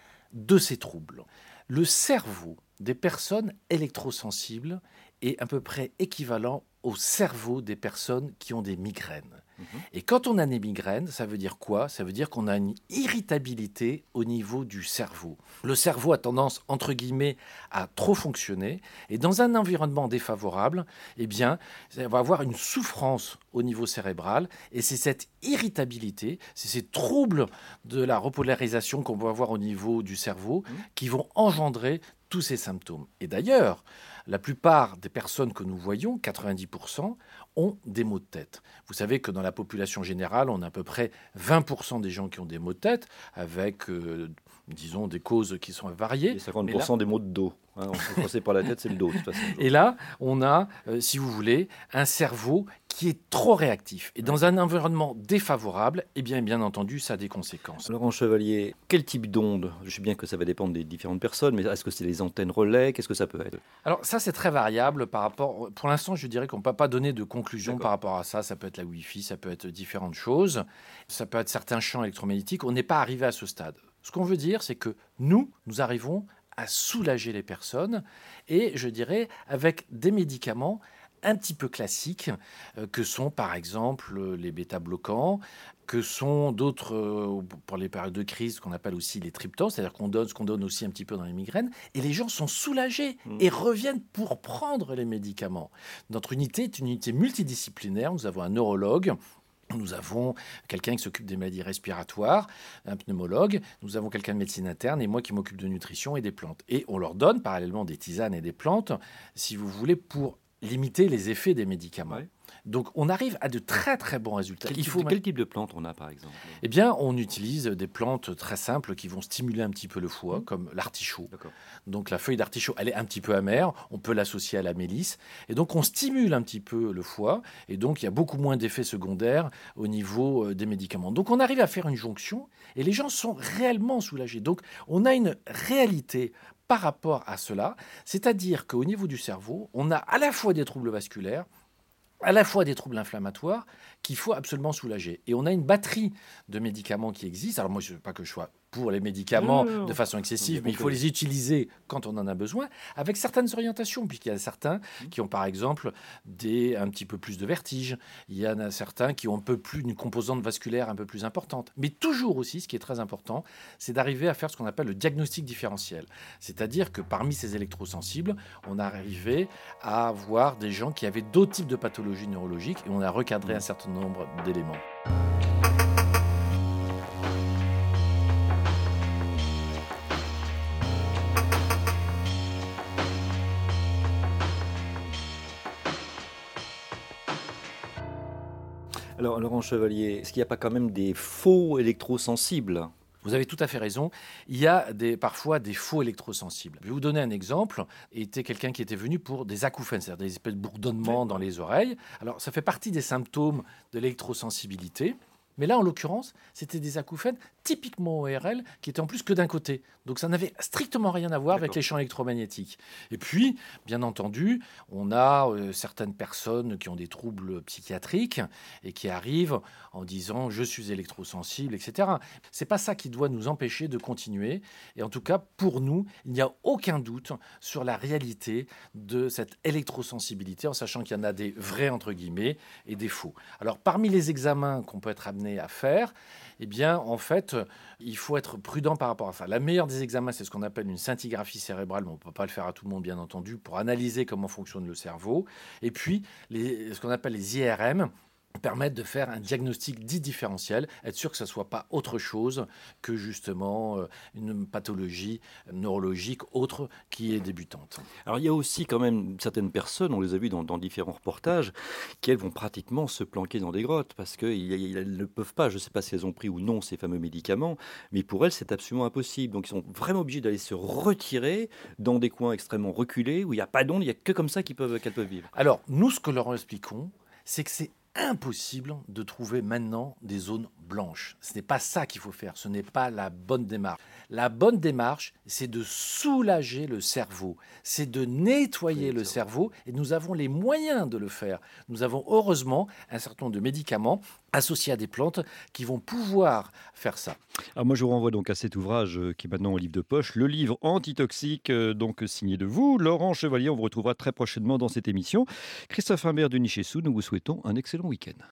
de ces troubles. Le cerveau des personnes électrosensibles est à peu près équivalent au cerveau des personnes qui ont des migraines. Et quand on a des migraines, ça veut dire quoi ? Ça veut dire qu'on a une irritabilité au niveau du cerveau. Le cerveau a tendance, entre guillemets, à trop fonctionner. Et dans un environnement défavorable, eh bien, ça va avoir une souffrance au niveau cérébral. Et c'est cette irritabilité, c'est ces troubles de la repolarisation qu'on va avoir au niveau du cerveau qui vont engendrer tous ces symptômes. Et d'ailleurs, la plupart des personnes que nous voyons, 90%, ont des maux de tête. Vous savez que dans la population générale, on a à peu près 20% des gens qui ont des maux de tête, avec, disons, des causes qui sont variées. Et 50% des maux de dos. Hein, on se passer par la tête, c'est le dos. De toute façon. Et là, on a, si vous voulez, un cerveau qui est trop réactif. Et dans un environnement défavorable, eh bien entendu, ça a des conséquences. Laurent Chevalier, quel type d'onde ? Je sais bien que ça va dépendre des différentes personnes, mais est-ce que c'est les antennes relais ? Qu'est-ce que ça peut être ? Alors ça, c'est très variable par rapport... Pour l'instant, je dirais qu'on ne peut pas donner de conclusion par rapport à ça. Ça peut être la Wi-Fi, ça peut être différentes choses. Ça peut être certains champs électromagnétiques. On n'est pas arrivé à ce stade. Ce qu'on veut dire, c'est que nous arrivons à soulager les personnes et, je dirais, avec des médicaments un petit peu classiques, que sont par exemple les bêta-bloquants, que sont d'autres, pour les périodes de crise, qu'on appelle aussi les triptans, c'est-à-dire qu'on donne ce qu'on donne aussi un petit peu dans les migraines, et les gens sont soulagés et reviennent pour prendre les médicaments. Notre unité est une unité multidisciplinaire, nous avons un neurologue, nous avons quelqu'un qui s'occupe des maladies respiratoires, un pneumologue, nous avons quelqu'un de médecine interne et moi qui m'occupe de nutrition et des plantes. Et on leur donne parallèlement des tisanes et des plantes, si vous voulez, pour limiter les effets des médicaments. Ouais. Donc on arrive à de très très bons résultats. Quel type de plantes on a par exemple ? Eh bien on utilise des plantes très simples qui vont stimuler un petit peu le foie, comme l'artichaut. D'accord. Donc la feuille d'artichaut, elle est un petit peu amère, on peut l'associer à la mélisse. Et donc on stimule un petit peu le foie, et donc il y a beaucoup moins d'effets secondaires au niveau des médicaments. Donc on arrive à faire une jonction, et les gens sont réellement soulagés. Donc on a une réalité par rapport à cela, c'est-à-dire qu'au niveau du cerveau, on a à la fois des troubles vasculaires, à la fois des troubles inflammatoires qu'il faut absolument soulager. Et on a une batterie de médicaments qui existent. Alors moi, je ne veux pas que je sois pour les médicaments de façon excessive, mais il faut les utiliser quand on en a besoin, avec certaines orientations, puisqu'il y a certains qui ont par exemple un petit peu plus de vertige, il y en a certains qui ont un peu plus une composante vasculaire un peu plus importante. Mais toujours aussi, ce qui est très important, c'est d'arriver à faire ce qu'on appelle le diagnostic différentiel. C'est-à-dire que parmi ces électrosensibles, on a arrivé à avoir des gens qui avaient d'autres types de pathologies neurologiques et on a recadré un certain nombre d'éléments. Alors, Laurent Chevalier, est-ce qu'il n'y a pas quand même des faux électrosensibles ? Vous avez tout à fait raison. Il y a parfois des faux électrosensibles. Je vais vous donner un exemple. C'était quelqu'un qui était venu pour des acouphènes, c'est-à-dire des espèces de bourdonnements dans les oreilles. Alors, ça fait partie des symptômes de l'électrosensibilité. Mais là, en l'occurrence, c'était des acouphènes typiquement ORL qui étaient en plus que d'un côté. Donc ça n'avait strictement rien à voir avec les champs électromagnétiques. Et puis, bien entendu, on a certaines personnes qui ont des troubles psychiatriques et qui arrivent en disant « je suis électrosensible », etc. C'est pas ça qui doit nous empêcher de continuer. Et en tout cas, pour nous, il n'y a aucun doute sur la réalité de cette électrosensibilité, en sachant qu'il y en a des vrais, entre guillemets, et des faux. Alors, parmi les examens qu'on peut être amené à faire, eh bien, en fait, il faut être prudent par rapport à ça. La meilleure des examens, c'est ce qu'on appelle une scintigraphie cérébrale, mais on ne peut pas le faire à tout le monde, bien entendu, pour analyser comment fonctionne le cerveau. Et puis, ce qu'on appelle les IRM, permettre de faire un diagnostic dit différentiel, être sûr que ça ne soit pas autre chose que justement une pathologie neurologique autre qui est débutante. Alors il y a aussi quand même certaines personnes, on les a vues dans différents reportages, qui elles vont pratiquement se planquer dans des grottes parce qu'elles ne peuvent pas, je ne sais pas si elles ont pris ou non ces fameux médicaments, mais pour elles c'est absolument impossible. Donc ils sont vraiment obligés d'aller se retirer dans des coins extrêmement reculés où il n'y a pas d'onde, il n'y a que comme ça qu'elles peuvent vivre. Alors nous, ce que leur expliquons, c'est que c'est impossible de trouver maintenant des zones blanches. Ce n'est pas ça qu'il faut faire, ce n'est pas la bonne démarche. La bonne démarche, c'est de soulager le cerveau, c'est de nettoyer le cerveau, et nous avons les moyens de le faire. Nous avons heureusement un certain nombre de médicaments associés à des plantes qui vont pouvoir faire ça. Alors moi je vous renvoie donc à cet ouvrage qui est maintenant au livre de poche, le livre antitoxique, donc signé de vous, Laurent Chevalier. On vous retrouvera très prochainement dans cette émission. Christophe Imbert, Denis Chessou, nous vous souhaitons un excellent week-end.